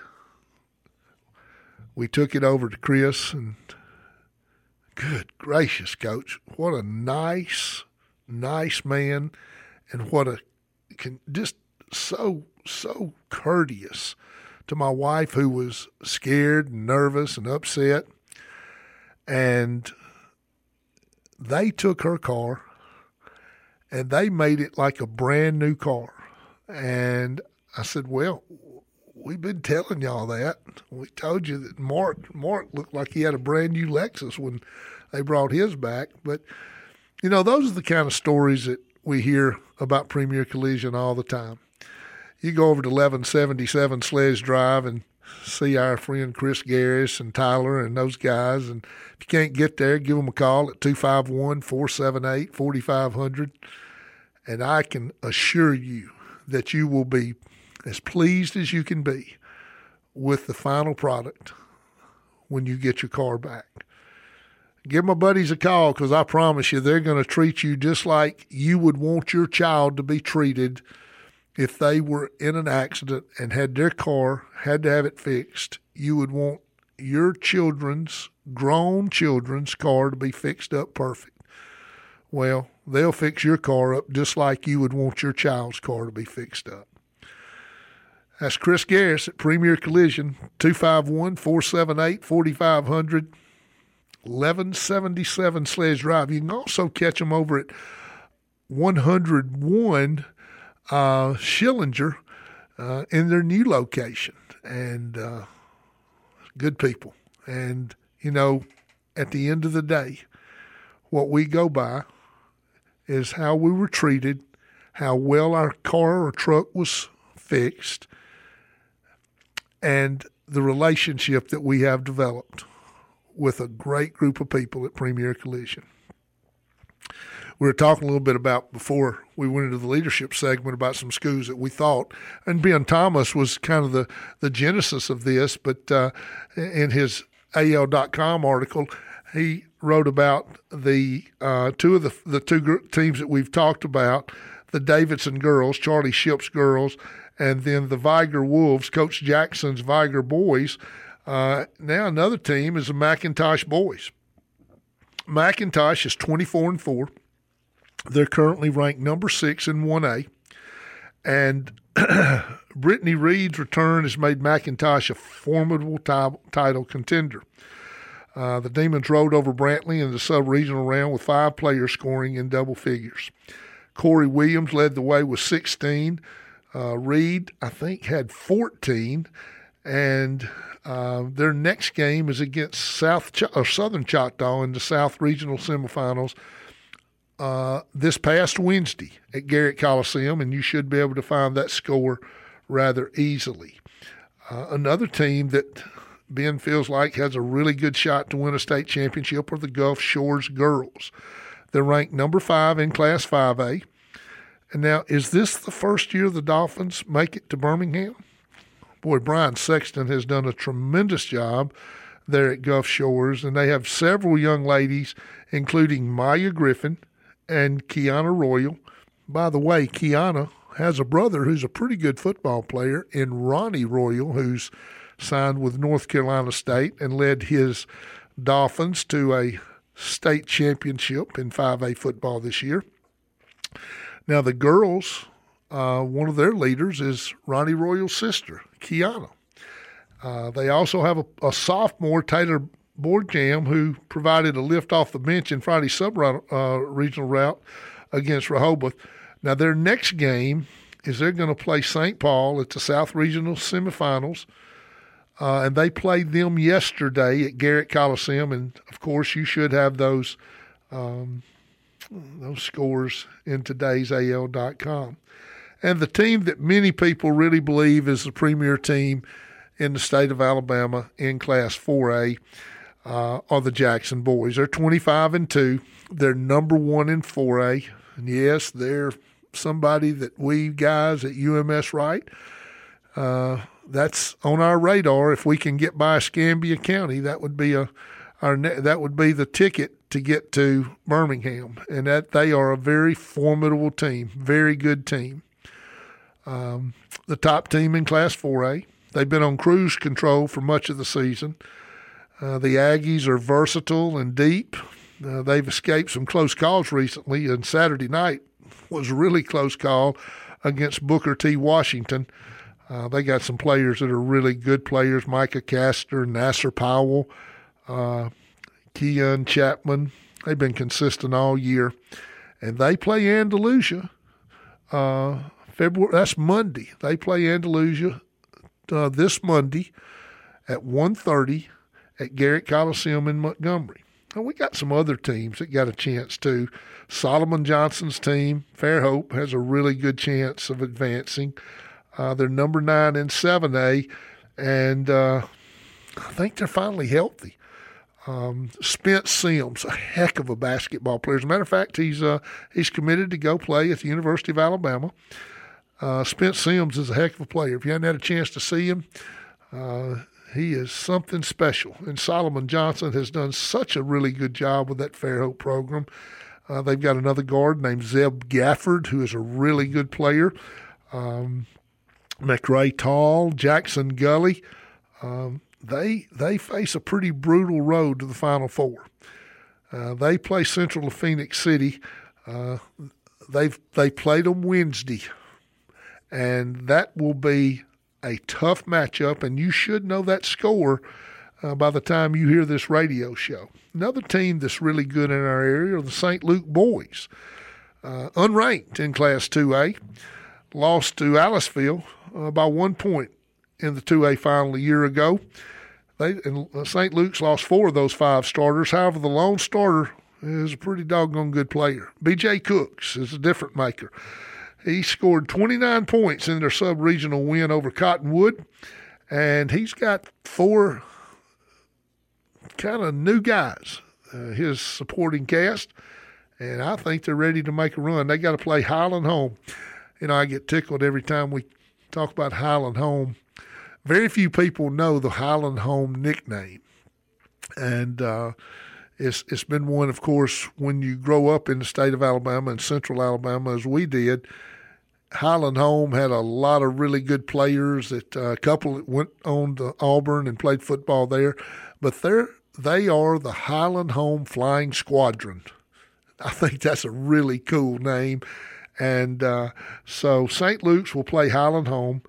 S2: we took it over to Chris, and good gracious, Coach, what a nice man, and what just so courteous to my wife, who was scared and nervous and upset. And they took her car and they made it like a brand new car. And I said, well, we've been telling y'all that. We told you that Mark looked like he had a brand new Lexus when they brought his back. But, you know, those are the kind of stories that we hear about Premier Collision all the time. You go over to 1177 Sledge Drive and see our friend Chris Garris and Tyler and those guys. And if you can't get there, give them a call at 251-478-4500. And I can assure you that you will be as pleased as you can be with the final product when you get your car back. Give my buddies a call, because I promise you they're going to treat you just like you would want your child to be treated if they were in an accident and had their car, had to have it fixed. You would want your grown children's car to be fixed up perfect. Well, they'll fix your car up just like you would want your child's car to be fixed up. That's Chris Garris at Premier Collision, 251-478-4500, 1177 Sledge Drive. You can also catch them over at 101 Schillinger in their new location. And good people. And, you know, at the end of the day, what we go by is how we were treated, how well our car or truck was fixed, and the relationship that we have developed with a great group of people at Premier Collision. We were talking a little bit about, before we went into the leadership segment, about some schools that we thought, and Ben Thomas was kind of the genesis of this, but in his AL.com article, he wrote about the two teams that we've talked about, the Davidson girls, Charlie Ship's girls, and then the Viger Wolves, Coach Jackson's Viger boys. Now another team is the McIntosh boys. McIntosh is 24-4. They're currently ranked number 6 in 1A. And Brittany Reed's return has made McIntosh a formidable title contender. The Demons rolled over Brantley in the sub-regional round with 5 players scoring in double figures. Corey Williams led the way with 16. Reed, I think, had 14. And their next game is against Southern Choctaw in the South Regional semifinals this past Wednesday at Garrett Coliseum, and you should be able to find that score rather easily. Another team that Ben feels like has a really good shot to win a state championship are the Gulf Shores girls. They're ranked number 5 in Class 5A. And now, is this the first year the Dolphins make it to Birmingham? Boy, Brian Sexton has done a tremendous job there at Gulf Shores, and they have several young ladies, including Maya Griffin and Kiana Royal. By the way, Kiana has a brother who's a pretty good football player in Ronnie Royal, who's signed with North Carolina State and led his Dolphins to a state championship in 5A football this year. Now, the girls, one of their leaders is Ronnie Royal's sister, Kiana. They also have a sophomore, Taylor Boardjam, who provided a lift off the bench in Friday's sub-regional route against Rehoboth. Now, their next game is they're going to play St. Paul at the South Regional semifinals. And they played them yesterday at Garrett Coliseum. And, of course, you should have those scores in today's AL.com. And the team that many people really believe is the premier team in the state of Alabama in Class 4A are the Jackson boys. They're 25-2. They're number one in 4A. And, yes, they're somebody that we guys at UMS Wright, that's on our radar. If we can get by Escambia County, that would be the ticket to get to Birmingham. And that they are a very formidable team, very good team. The top team in Class 4A. They've been on cruise control for much of the season. The Aggies are versatile and deep. They've escaped some close calls recently, and Saturday night was a really close call against Booker T. Washington. They got some players that are really good players, Micah Castor, Nasser Powell, Keon Chapman. They've been consistent all year. And they play Andalusia February. That's Monday. They play Andalusia this Monday at 1:30 at Garrett Coliseum in Montgomery. And we got some other teams that got a chance too. Solomon Johnson's team, Fairhope, has a really good chance of advancing. They're number 9 in 7A, and I think they're finally healthy. Spence Sims, a heck of a basketball player. As a matter of fact, he's committed to go play at the University of Alabama. Spence Sims is a heck of a player. If you haven't had a chance to see him, he is something special. And Solomon Johnson has done such a really good job with that Fairhope program. They've got another guard named Zeb Gafford, who is a really good player. McRae Tall, Jackson Gully. They face a pretty brutal road to the Final Four. They play Central of Phoenix City. They played them Wednesday, and that will be a tough matchup, and you should know that score by the time you hear this radio show. Another team that's really good in our area are the St. Luke boys, unranked in Class 2A, lost to Aliceville by 1 point in the 2A final a year ago. St. Luke's lost 4 of those 5 starters. However, the lone starter is a pretty doggone good player. B.J. Cooks is a different maker. He scored 29 points in their sub-regional win over Cottonwood, and he's got 4 kind of new guys, his supporting cast, and I think they're ready to make a run. They got to play Highland Home. You know, I get tickled every time we talk about Highland Home. Very few people know the Highland Home nickname, and it's been one, of course, when you grow up in the state of Alabama and central Alabama, as we did. Highland Home had a lot of really good players. That a couple that went on to Auburn and played football there, but they are the Highland Home Flying Squadron. I think that's a really cool name, and so St. Luke's will play Highland Home.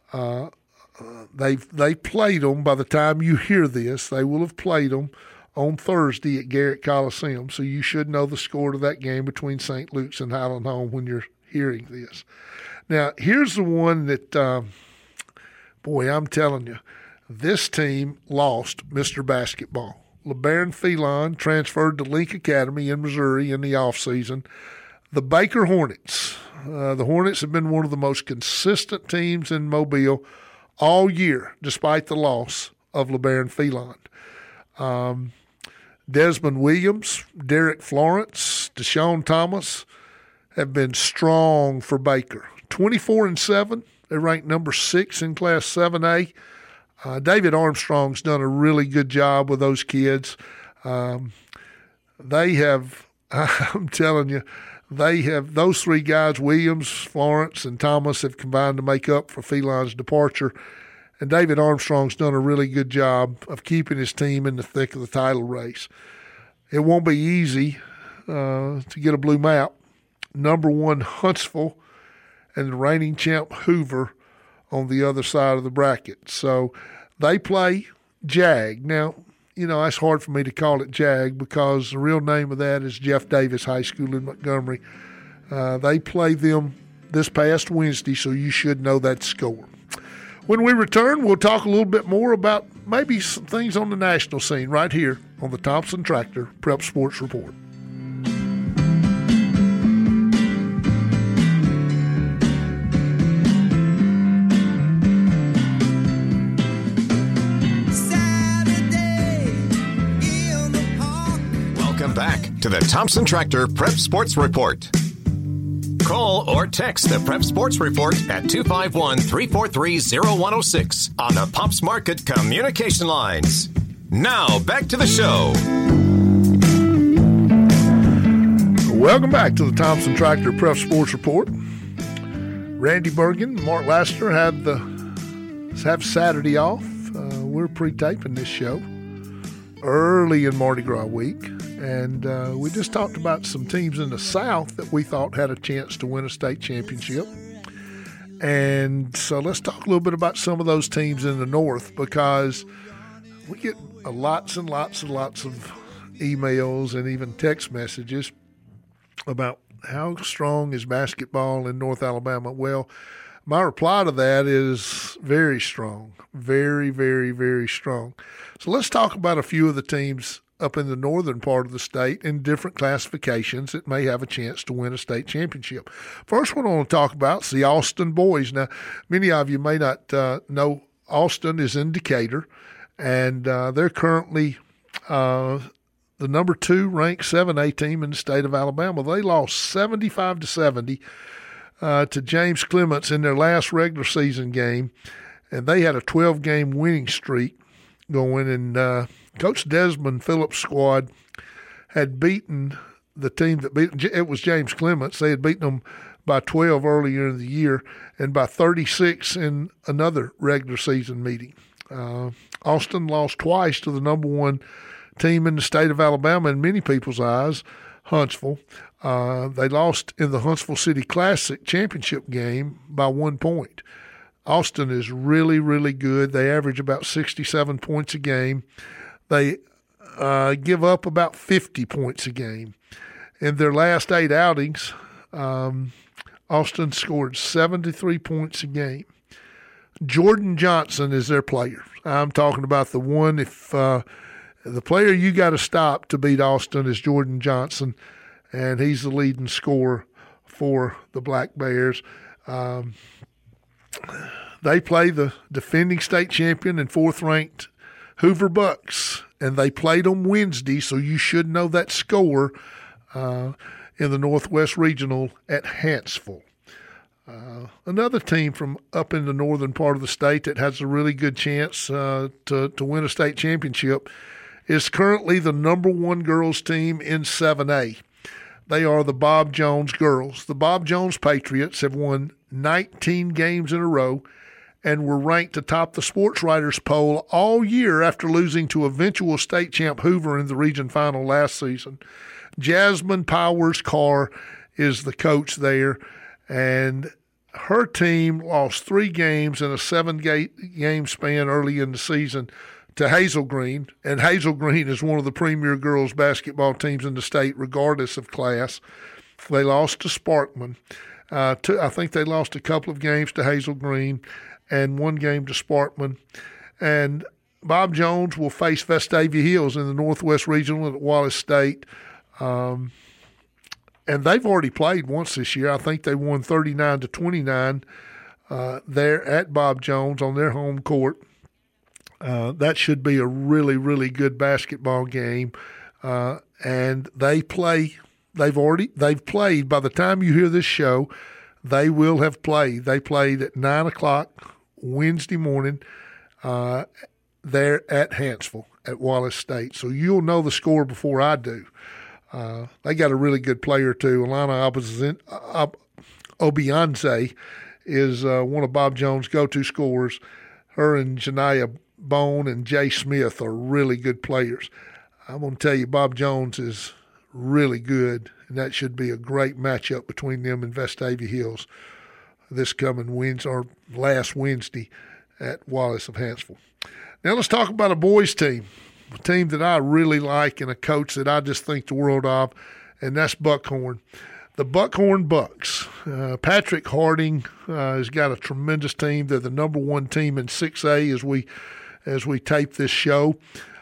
S2: They played them. By the time you hear this, they will have played them on Thursday at Garrett Coliseum. So you should know the score to that game between St. Luke's and Highland Home when you're hearing this. Now, here's the one that, boy, I'm telling you, this team lost Mr. Basketball. LeBaron Phelan transferred to Link Academy in Missouri in the offseason. The Baker Hornets. The Hornets have been one of the most consistent teams in Mobile all year, despite the loss of LeBaron Phelan. Desmond Williams, Derek Florence, Deshaun Thomas have been strong for Baker. 24-7. They're ranked number 6 in Class 7A. David Armstrong's done a really good job with those kids. They have, I'm telling you, they have, those 3 guys, Williams, Florence, and Thomas, have combined to make up for Phelan's departure. And David Armstrong's done a really good job of keeping his team in the thick of the title race. It won't be easy to get a blue map. Number 1, Huntsville, and the reigning champ Hoover on the other side of the bracket. So they play JAG. Now, you know, it's hard for me to call it JAG because the real name of that is Jeff Davis High School in Montgomery. They play them this past Wednesday, so you should know that score. When we return, we'll talk a little bit more about maybe some things on the national scene right here on the Thompson Tractor Prep Sports Report.
S1: Welcome back to the Thompson Tractor Prep Sports Report. Call or text the Prep Sports Report at 251-343-0106 on the Pops Market Communication Lines. Now, back to the show.
S2: Welcome back to the Thompson Tractor Prep Sports Report. Randy Bergen and Mark Lassiter have Saturday off. We're pre-taping this show early in Mardi Gras week. And we just talked about some teams in the South that we thought had a chance to win a state championship. And so let's talk a little bit about some of those teams in the North, because we get lots and lots and lots of emails and even text messages about how strong is basketball in North Alabama. Well, my reply to that is very strong, very, very, very strong. So let's talk about a few of the teams up in the northern part of the state in different classifications that may have a chance to win a state championship. First one I want to talk about is the Austin boys. Now, many of you may not know Austin is in Decatur, and they're currently the number 2 ranked 7A team in the state of Alabama. They lost 75-70 to James Clements in their last regular season game, and they had a 12-game winning streak going, and Coach Desmond Phillips' squad had beaten the team that beat it was James Clements. They had beaten them by 12 earlier in the year and by 36 in another regular season meeting. Austin lost twice to the number 1 team in the state of Alabama in many people's eyes, Huntsville. They lost in the Huntsville City Classic championship game by 1 point. Austin is really, really good. They average about 67 points a game. They give up about 50 points a game. In their last 8 outings, Austin scored 73 points a game. Jordan Johnson is their player. I'm talking about the one, if the player you got to stop to beat Austin is Jordan Johnson, and he's the leading scorer for the Black Bears. They play the defending state champion and 4th-ranked Hoover Bucks, and they played them Wednesday, so you should know that score in the Northwest Regional at Hanceville. Another team from up in the northern part of the state that has a really good chance to win a state championship is currently the number 1 girls team in 7A. They are the Bob Jones girls. The Bob Jones Patriots have won 19 games in a row and were ranked atop the Sports Writers poll all year after losing to eventual state champ Hoover in the region final last season. Jasmine Powers Carr is the coach there, and her team lost 3 games in a 7-game span early in the season to Hazel Green, and Hazel Green is one of the premier girls basketball teams in the state regardless of class. They lost to Sparkman. I think they lost a couple of games to Hazel Green and 1 game to Sparkman. And Bob Jones will face Vestavia Hills in the Northwest Regional at Wallace State. And they've already played once this year. I think they won 39-29 there at Bob Jones on their home court. That should be a really, really good basketball game. And they've played. By the time you hear this show, they will have played. They played at 9 o'clock Wednesday morning there at Hanceville at Wallace State. So you'll know the score before I do. They got a really good player, too. Alana Obianze is one of Bob Jones' go-to scorers. Her and Janiyah Bone and Jay Smith are really good players. I'm going to tell you, Bob Jones is really good, and that should be a great matchup between them and Vestavia Hills this coming Wednesday or last Wednesday at Wallace of Hanceville. Now let's talk about a boys team, a team that I really like and a coach that I just think the world of, and that's Buckhorn. The Buckhorn Bucks. Patrick Harding has got a tremendous team. They're the number one team in 6A as we tape this show.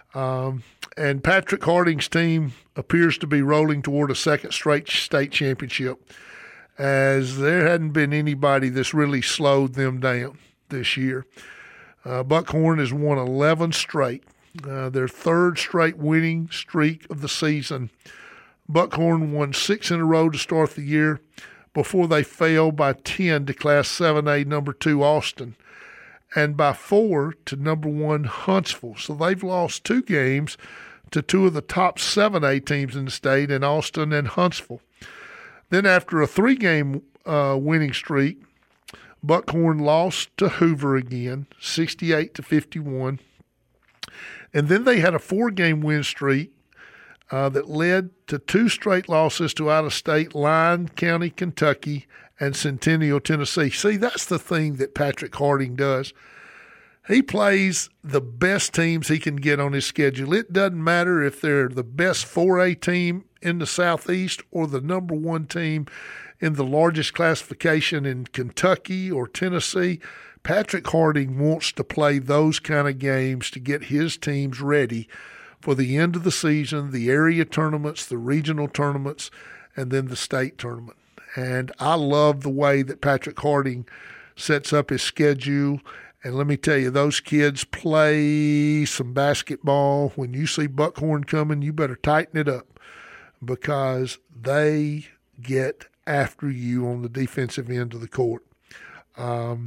S2: And Patrick Harding's team appears to be rolling toward a second straight state championship, as there hadn't been anybody that's really slowed them down this year. Buckhorn has won 11 straight, their third straight winning streak of the season. Buckhorn won 6 in a row to start the year before they fell by 10 to Class 7A number 2 Austin and by 4 to number 1 Huntsville. So they've lost 2 games to 2 of the top 7A teams in the state in Austin and Huntsville. Then after a 3-game winning streak, Buckhorn lost to Hoover again, 68-51. And then they had a 4-game win streak that led to 2 straight losses to out-of-state Lyon County, Kentucky, and Centennial, Tennessee. See, that's the thing that Patrick Harding does. He plays the best teams he can get on his schedule. It doesn't matter if they're the best 4A team in the Southeast or the number 1 team in the largest classification in Kentucky or Tennessee. Patrick Harding wants to play those kind of games to get his teams ready for the end of the season, the area tournaments, the regional tournaments, and then the state tournament. And I love the way that Patrick Harding sets up his schedule. And let me tell you, those kids play some basketball. When you see Buckhorn coming, you better tighten it up because they get after you on the defensive end of the court. I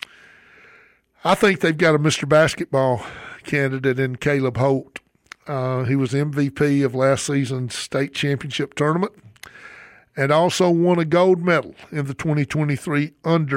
S2: think they've got a Mr. Basketball candidate in Caleb Holt. He was MVP of last season's state championship tournament and also won a gold medal in the 2023 under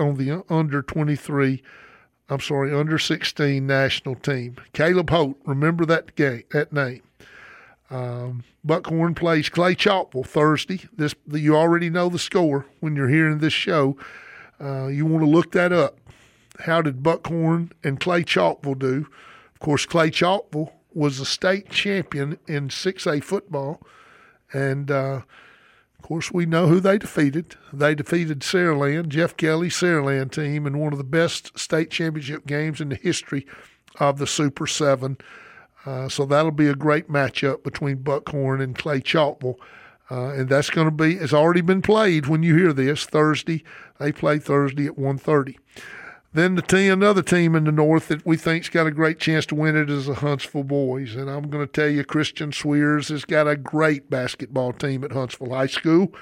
S2: 16 national team. Caleb Holt, remember that name. Buckhorn plays Clay Chalkville Thursday. You already know the score when you're hearing this show. You want to look that up. How did Buckhorn and Clay Chalkville do? Of course, Clay Chalkville was a state champion in 6A football, and of course we know who they defeated. They defeated Saraland, Jeff Kelly's Saraland team, in one of the best state championship games in the history of the Super 7. So that'll be a great matchup between Buckhorn and Clay Chalkville. And that's going to be, it's already been played when you hear this, Thursday. They play Thursday at 1:30. Then another team in the north that we think's got a great chance to win it is the Huntsville boys. And I'm going to tell you, Christian Swears has got a great basketball team at Huntsville High School.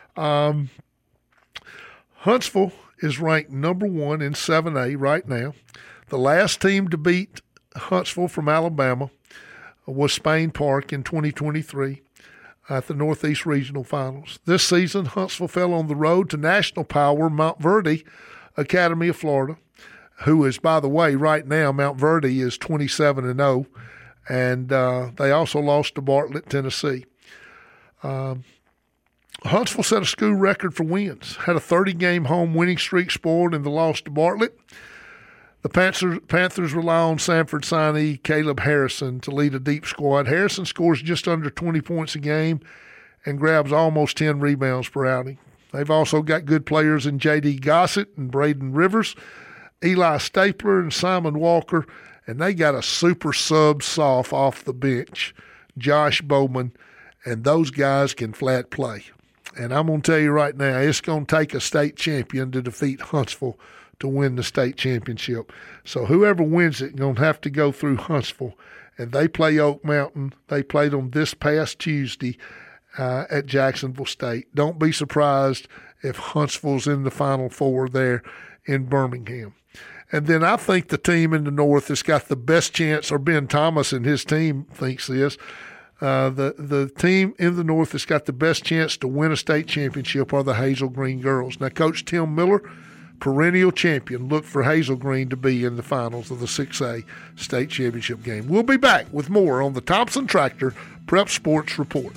S2: Huntsville is ranked number 1 in 7A right now. The last team to beat Huntsville from Alabama was Spain Park in 2023 at the Northeast Regional Finals. This season, Huntsville fell on the road to national power Mount Verde Academy of Florida, who is, by the way, right now, Mount Verde is 27-0, and they also lost to Bartlett, Tennessee. Huntsville set a school record for wins, had a 30-game home winning streak spoiled in the loss to Bartlett. The Panthers rely on Sanford signee Caleb Harrison to lead a deep squad. Harrison scores just under 20 points a game and grabs almost 10 rebounds per outing. They've also got good players in J.D. Gossett and Braden Rivers, Eli Stapler and Simon Walker, and they got a super sub soft off the bench, Josh Bowman, and those guys can flat play. And I'm going to tell you right now, it's going to take a state champion to defeat Huntsville to win the state championship. So whoever wins it is going to have to go through Huntsville. And they play Oak Mountain. They played them this past Tuesday at Jacksonville State. Don't be surprised if Huntsville's in the Final Four there in Birmingham. And then I think the team in the north has got the best chance, or Ben Thomas and his team thinks this, the team in the north that's got the best chance to win a state championship are the Hazel Green girls. Now, Coach Tim Miller, perennial champion, look for Hazel Green to be in the finals of the 6A state championship game. We'll be back with more on the Thompson Tractor Prep Sports Report.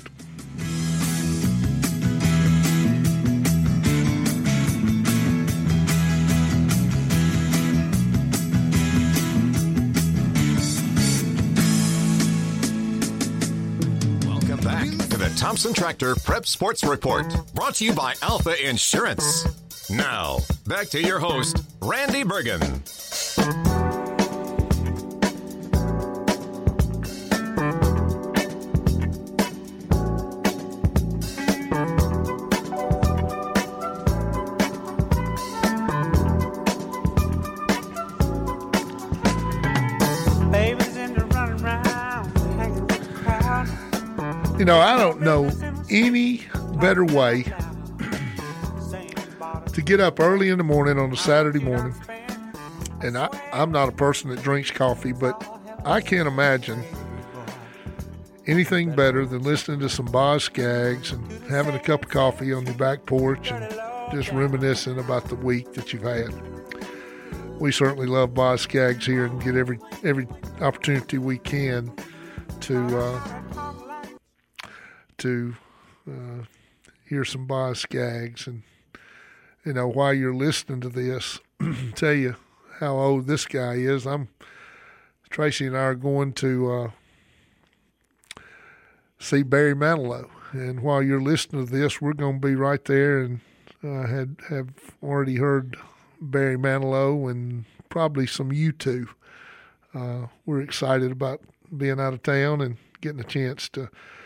S1: Thompson Tractor Prep Sports Report, brought to you by Alpha Insurance. Now, back to your host, Randy Bergen.
S2: You know, I don't know any better way to get up early in the morning on a Saturday morning. And I'm not a person that drinks coffee, but I can't imagine anything better than listening to some Boz Scaggs and having a cup of coffee on your back porch and just reminiscing about the week that you've had. We certainly love Boz Scaggs here and get every opportunity we can to hear some Boz Scaggs. And, you know, while you're listening to this, tell you how old this guy is. Tracy and I are going to see Barry Manilow. And while you're listening to this, we're going to be right there and have already heard Barry Manilow and probably some U2. We're excited about being out of town and getting a chance to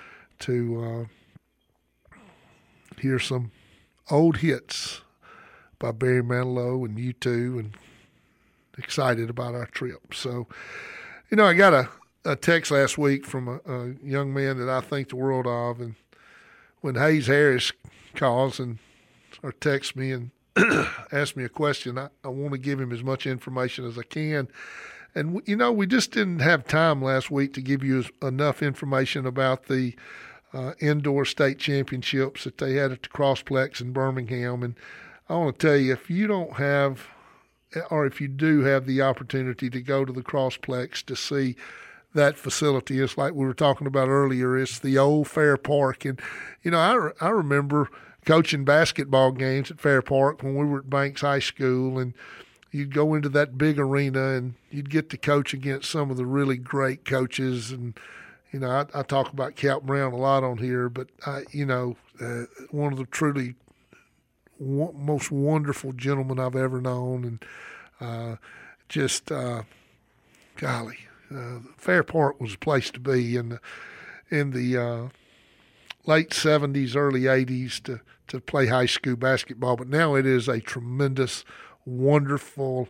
S2: hear some old hits by Barry Manilow and U2, and excited about our trip. So, you know, I got a text last week from a young man that I think the world of, and when Hayes Harris calls or texts me and asks me a question, I want to give him as much information as I can. And, you know, we just didn't have time last week to give you enough information about the indoor state championships that they had at the Crossplex in Birmingham. And I want to tell you, if you don't have, or if you do have the opportunity to go to the Crossplex to see that facility, it's like we were talking about earlier, it's the old Fair Park. And, you know, I remember coaching basketball games at Fair Park when we were at Banks High School, and you'd go into that big arena and you'd get to coach against some of the really great coaches. And, you know, I talk about Cal Brown a lot on here, but, one of the truly most wonderful gentlemen I've ever known. And Fair Park was a place to be in the late 70s, early 80s to play high school basketball. But now it is a tremendous, wonderful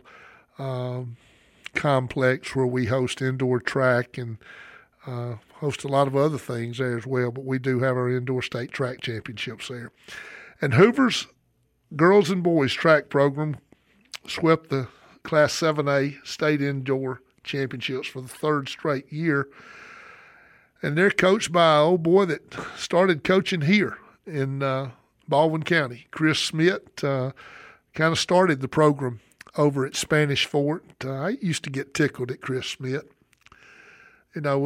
S2: complex where we host indoor track and host a lot of other things there as well. But we do have our indoor state track championships there. And Hoover's girls and boys track program swept the Class 7A state indoor championships for the third straight year. And they're coached by an old boy that started coaching here in Baldwin County. Chris Smith kind of started the program over at Spanish Fort. I used to get tickled at Chris Smith. You know,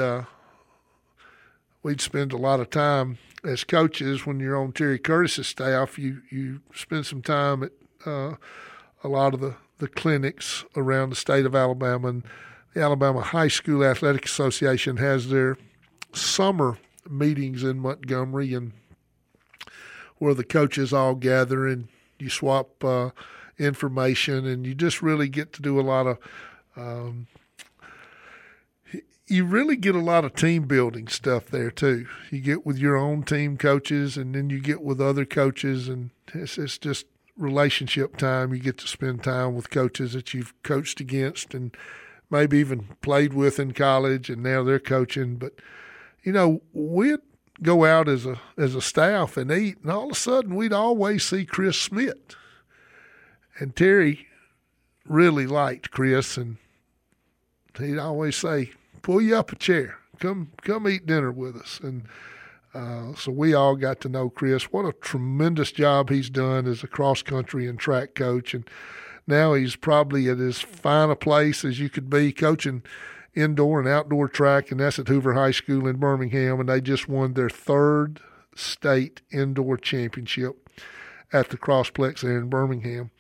S2: we'd spend a lot of time as coaches when you're on Terry Curtis's staff. You spend some time at a lot of the clinics around the state of Alabama. And the Alabama High School Athletic Association has their summer meetings in Montgomery, and where the coaches all gather and you swap information, and you just really get to do a lot of you really get a lot of team building stuff there too. You get with your own team coaches, and then you get with other coaches, and it's just relationship time. You get to spend time with coaches that you've coached against and maybe even played with in college, and now they're coaching. But, you know, we'd go out as a staff and eat, and all of a sudden we'd always see Chris Smith. And Terry really liked Chris, and he'd always say, pull you up a chair. Come eat dinner with us. And so we all got to know Chris. What a tremendous job he's done as a cross-country and track coach. And now he's probably at as fine a place as you could be coaching indoor and outdoor track, and that's at Hoover High School in Birmingham. And they just won their third state indoor championship at the Crossplex there in Birmingham.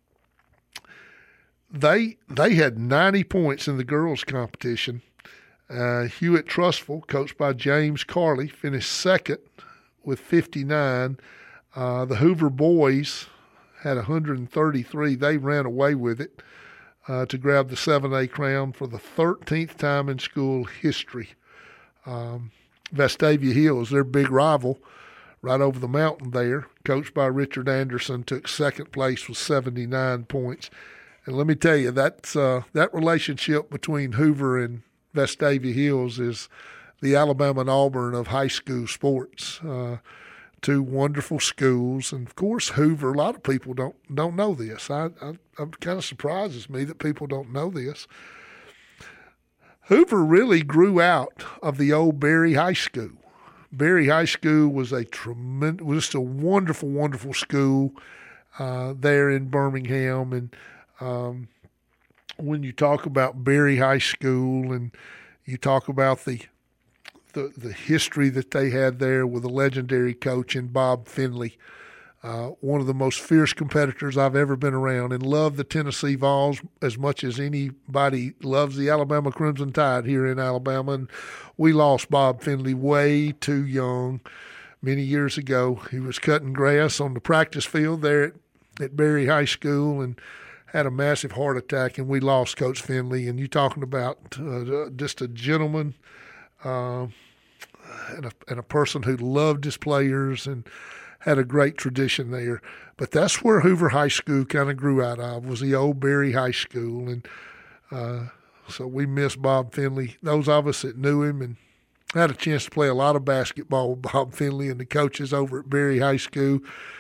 S2: They had 90 points in the girls' competition, Hewitt Trustful, coached by James Carley, finished second with 59. The Hoover boys had 133. They ran away with it to grab the 7A crown for the 13th time in school history. Vestavia Hills, their big rival, right over the mountain there, coached by Richard Anderson, took second place with 79 points. And let me tell you, that relationship between Hoover and Vestavia Hills is the Alabama and Auburn of high school sports. Two wonderful schools, and of course Hoover. A lot of people don't know this. I'm kind of surprises me that people don't know this. Hoover really grew out of the old Berry High School. Berry High School was just a wonderful, wonderful school there in Birmingham. And when you talk about Berry High School and you talk about the history that they had there with a legendary coach in Bob Finley, one of the most fierce competitors I've ever been around, and loved the Tennessee Vols as much as anybody loves the Alabama Crimson Tide here in Alabama. And we lost Bob Finley way too young many years ago. He was cutting grass on the practice field there at Berry High School and had a massive heart attack, and we lost Coach Finley. And you're talking about just a gentleman and a person who loved his players and had a great tradition there. But that's where Hoover High School kind of grew out of, was the old Berry High School. And so we miss Bob Finley. Those of us that knew him and had a chance to play a lot of basketball with Bob Finley and the coaches over at Berry High School.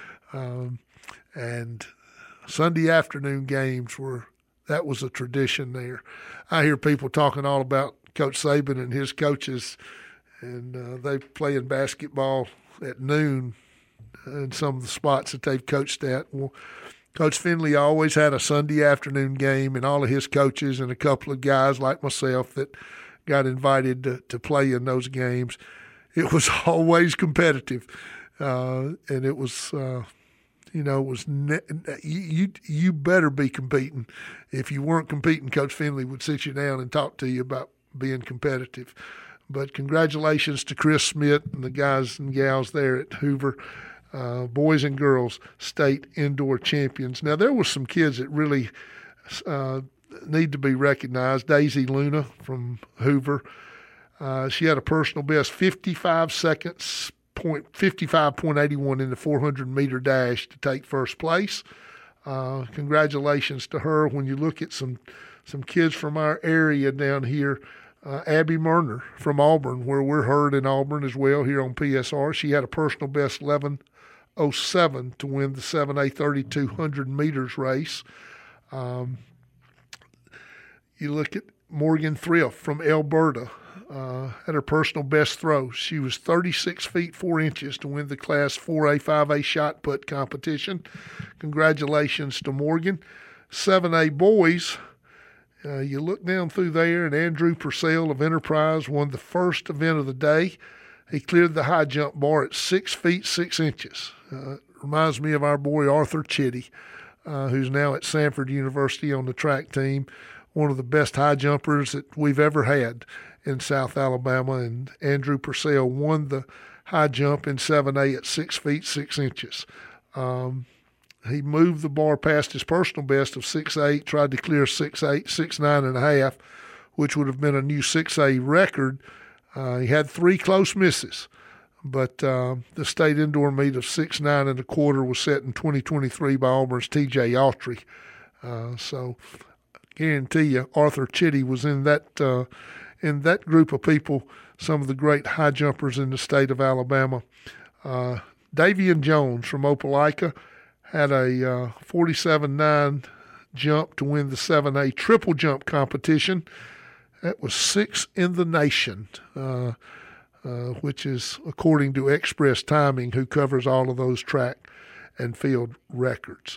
S2: And Sunday afternoon games that was a tradition there. I hear people talking all about Coach Saban and his coaches, and they playing basketball at noon in some of the spots that they've coached at. Well, Coach Finley always had a Sunday afternoon game, and all of his coaches and a couple of guys like myself that got invited to play in those games. It was always competitive, and it was you better be competing. If you weren't competing, Coach Finley would sit you down and talk to you about being competitive. But congratulations to Chris Smith and the guys and gals there at Hoover. Boys and girls state indoor champions. Now, there were some kids that really need to be recognized. Daisy Luna from Hoover. She had a personal best 55.81 in the 400-meter dash to take first place. Congratulations to her. When you look at some kids from our area down here, Abby Murner from Auburn, where we're heard in Auburn as well here on PSR. She had a personal best 11:07 to win the 7A 3,200 meters race. You look at Morgan Thrift from Alberta, had her personal best throw. She was 36 feet 4 inches to win the Class 4A 5A shot put competition. Congratulations to Morgan. 7A boys. You look down through there, and Andrew Purcell of Enterprise won the first event of the day. He cleared the high jump bar at 6 feet 6 inches. Reminds me of our boy Arthur Chitty, who's now at Sanford University on the track team, one of the best high jumpers that we've ever had in South Alabama. And Andrew Purcell won the high jump in 7A at 6 feet 6 inches. He moved the bar past his personal best of 6'8", tried to clear 6'8", 6'9 and a half, which would have been a new 6A record. He had 3 close misses, but the state indoor meet of 6'9 and a quarter was set in 2023 by Auburn's T.J. Autry. So I guarantee you Arthur Chitty was in that group of people, some of the great high jumpers in the state of Alabama. Davian Jones from Opelika had a 47.9 jump to win the 7A triple jump competition. That was 6th in the nation, which is according to Express Timing, who covers all of those track and field records.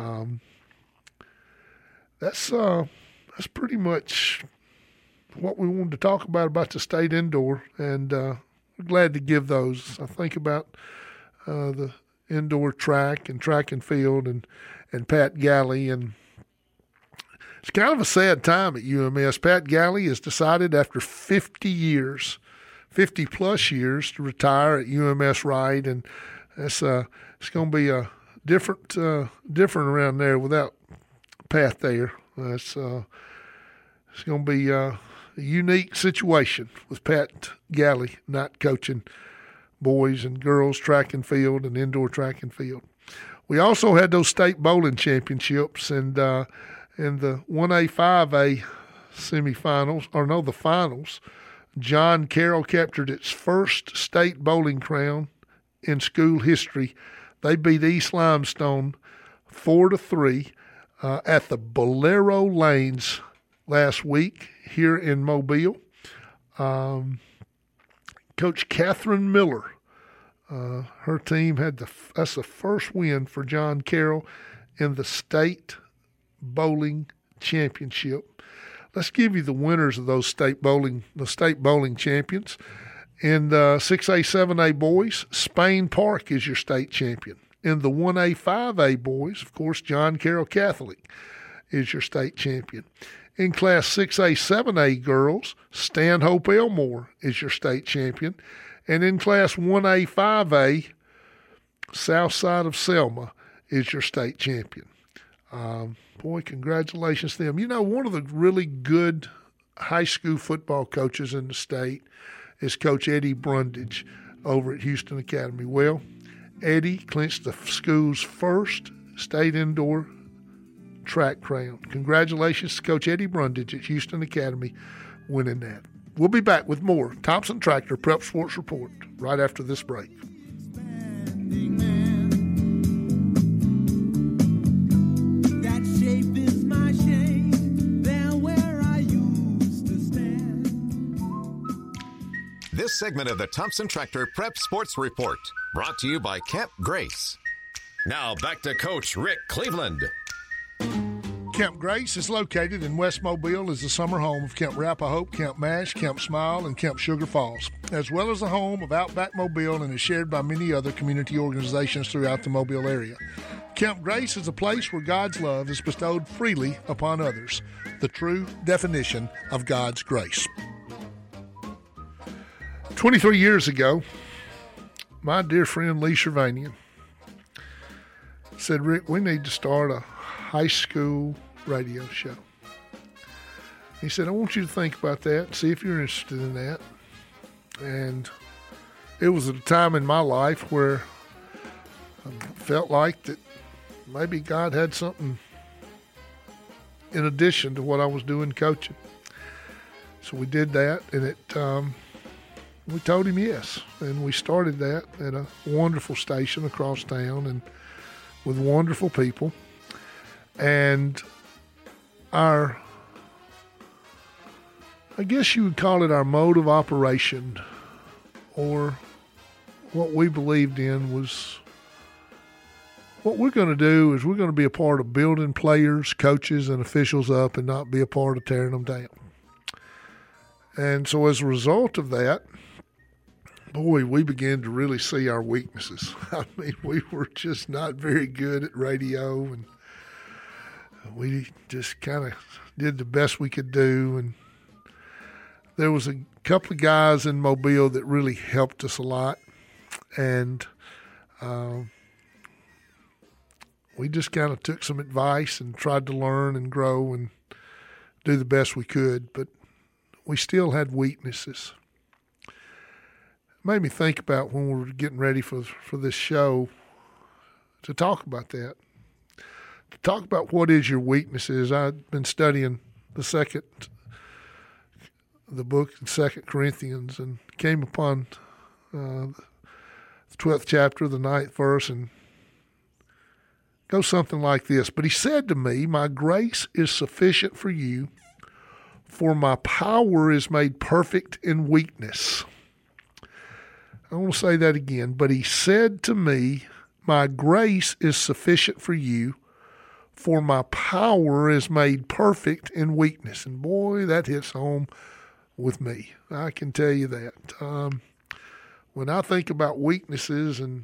S2: That's pretty much what we wanted to talk about the state indoor, and we're glad to give those. I think about the indoor track and field and Pat Galley and It's kind of a sad time at UMS. Pat Galley has decided after 50 years, 50-plus years, to retire at UMS Wright, and it's going to be a different around there without Pat there. It's going to be a unique situation with Pat Galley not coaching boys and girls track and field and indoor track and field. We also had those state bowling championships, and in the 1A, 5A semifinals, the finals, John Carroll captured its first state bowling crown in school history. They beat East Limestone 4-3 at the Bolero Lanes last week here in Mobile. Coach Catherine Miller, her team that's the first win for John Carroll in the state bowling championship. Let's give you the winners of the state bowling champions. In the 6A, 7A boys, Spain Park is your state champion. In the 1A, 5A boys, of course, John Carroll Catholic is your state champion. In Class 6A, 7A girls, Stanhope Elmore is your state champion. And in Class 1A, 5A, South Side of Selma is your state champion. Boy, congratulations to them. You know, one of the really good high school football coaches in the state is Coach Eddie Brundage over at Houston Academy. Well, Eddie clinched the school's first state indoor track crown. Congratulations to Coach Eddie Brundage at Houston Academy winning that. We'll be back with more Thompson Tractor Prep Sports Report right after this break.
S1: This segment of the Thompson Tractor Prep Sports Report brought to you by Camp Grace. Now back to Coach Rick Cleveland.
S2: Camp Grace is located in West Mobile, is the summer home of Camp Rappahope, Camp MASH, Camp Smile, and Camp Sugar Falls, as well as the home of Outback Mobile and is shared by many other community organizations throughout the Mobile area. Camp Grace is a place where God's love is bestowed freely upon others, the true definition of God's grace. 23 years ago, my dear friend Lee Shervanian said, Rick, we need to start a high school radio show. He said, I want you to think about that, see if you're interested in that. And it was at a time in my life where I felt like that maybe God had something in addition to what I was doing coaching. So we did that, and we told him yes, and we started that at a wonderful station across town and with wonderful people. And I guess you would call it our mode of operation, or what we believed in was, what we're going to do is we're going to be a part of building players, coaches, and officials up and not be a part of tearing them down. And so as a result of that, boy, we began to really see our weaknesses. I mean, we were just not very good at radio, and we just kind of did the best we could do. And there was a couple of guys in Mobile that really helped us a lot. And we just kind of took some advice and tried to learn and grow and do the best we could. But we still had weaknesses. Made me think about when we were getting ready for this show to talk about that. To talk about what is your weaknesses. I've been studying the book in 2 Corinthians and came upon the 12th chapter, the 9th verse, and goes something like this. But he said to me, my grace is sufficient for you, for my power is made perfect in weakness. I want to say that again. But he said to me, my grace is sufficient for you, for my power is made perfect in weakness. And boy, that hits home with me. I can tell you that. When I think about weaknesses and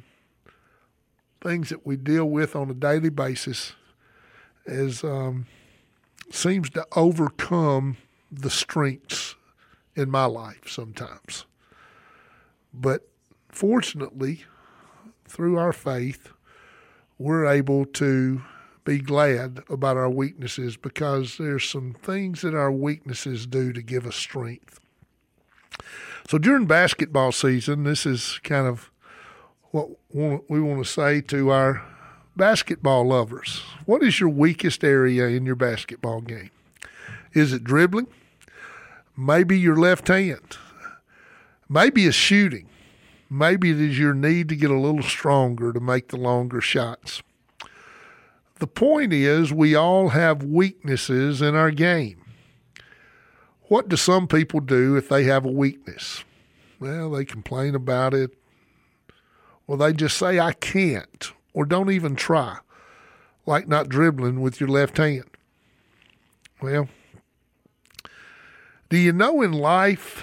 S2: things that we deal with on a daily basis as seems to overcome the strengths in my life sometimes. But fortunately, through our faith, we're able to be glad about our weaknesses because there's some things that our weaknesses do to give us strength. So during basketball season, this is kind of what we want to say to our basketball lovers. What is your weakest area in your basketball game? Is it dribbling? Maybe your left hand. Maybe it's shooting. Maybe it is your need to get a little stronger to make the longer shots. The point is, we all have weaknesses in our game. What do some people do if they have a weakness? Well, they complain about it, or they just say, I can't, or don't even try, like not dribbling with your left hand. Well, do you know in life,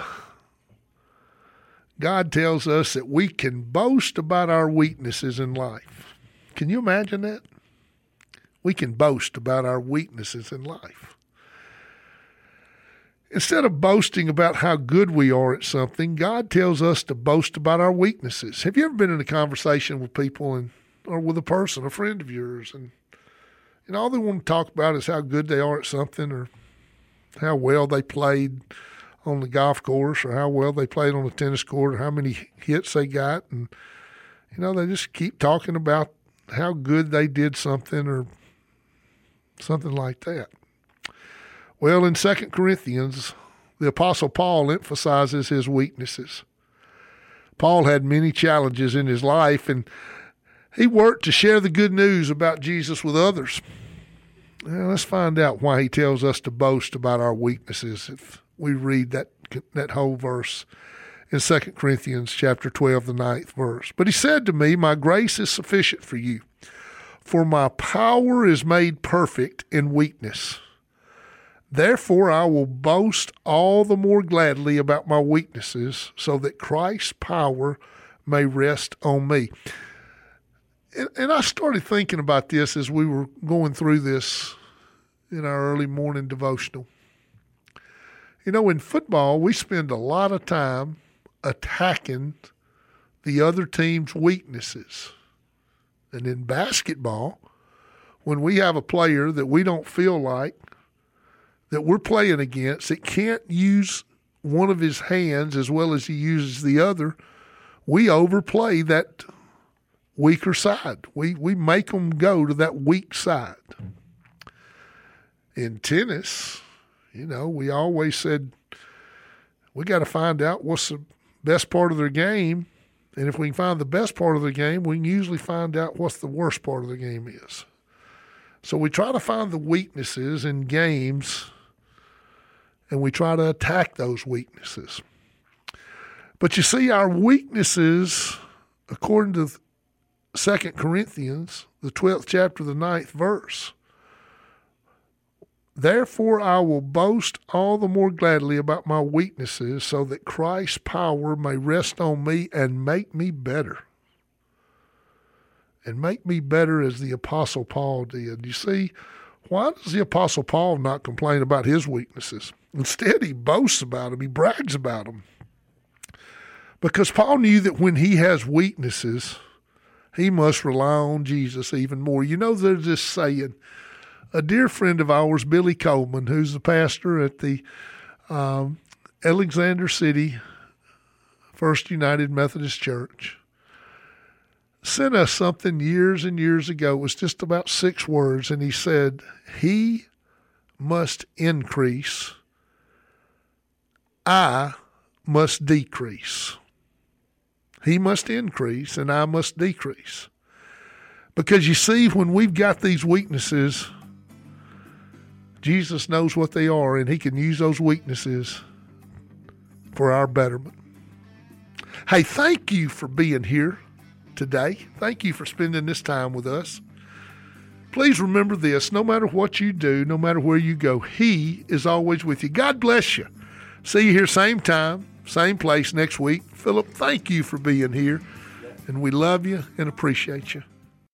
S2: God tells us that we can boast about our weaknesses in life. Can you imagine that? We can boast about our weaknesses in life. Instead of boasting about how good we are at something, God tells us to boast about our weaknesses. Have you ever been in a conversation with people or with a person, a friend of yours, and all they want to talk about is how good they are at something or how well they played on the golf course or how well they played on the tennis court or how many hits they got. And, they just keep talking about how good they did something or something like that. Well, in 2 Corinthians, the Apostle Paul emphasizes his weaknesses. Paul had many challenges in his life, and he worked to share the good news about Jesus with others. Now, let's find out why he tells us to boast about our weaknesses if we read that whole verse in 2 Corinthians chapter 12, the 9th verse. But he said to me, my grace is sufficient for you, for my power is made perfect in weakness. Therefore, I will boast all the more gladly about my weaknesses, so that Christ's power may rest on me. And I started thinking about this as we were going through this in our early morning devotional. In football, we spend a lot of time attacking the other team's weaknesses. And in basketball, when we have a player that we don't feel like that we're playing against that can't use one of his hands as well as he uses the other, we overplay that weaker side. We make them go to that weak side. In tennis, we always said we got to find out what's the best part of their game. And if we can find the best part of the game, we can usually find out what's the worst part of the game is. So we try to find the weaknesses in games, and we try to attack those weaknesses. But you see, our weaknesses, according to 2 Corinthians, the 12th chapter, the 9th verse, therefore I will boast all the more gladly about my weaknesses, so that Christ's power may rest on me and make me better. And make me better as the Apostle Paul did. You see, why does the Apostle Paul not complain about his weaknesses? Instead, he boasts about them. He brags about them. Because Paul knew that when he has weaknesses, he must rely on Jesus even more. There's this saying. A dear friend of ours, Billy Coleman, who's the pastor at the Alexander City First United Methodist Church, sent us something years and years ago. It was just about 6 words, and he said, he must increase, I must decrease. He must increase, and I must decrease. Because you see, when we've got these weaknesses, Jesus knows what they are, and he can use those weaknesses for our betterment. Hey, thank you for being here today. Thank you for spending this time with us. Please remember this, no matter what you do, no matter where you go, he is always with you. God bless you. See you here same time, same place next week. Philip, thank you for being here, and we love you and appreciate you.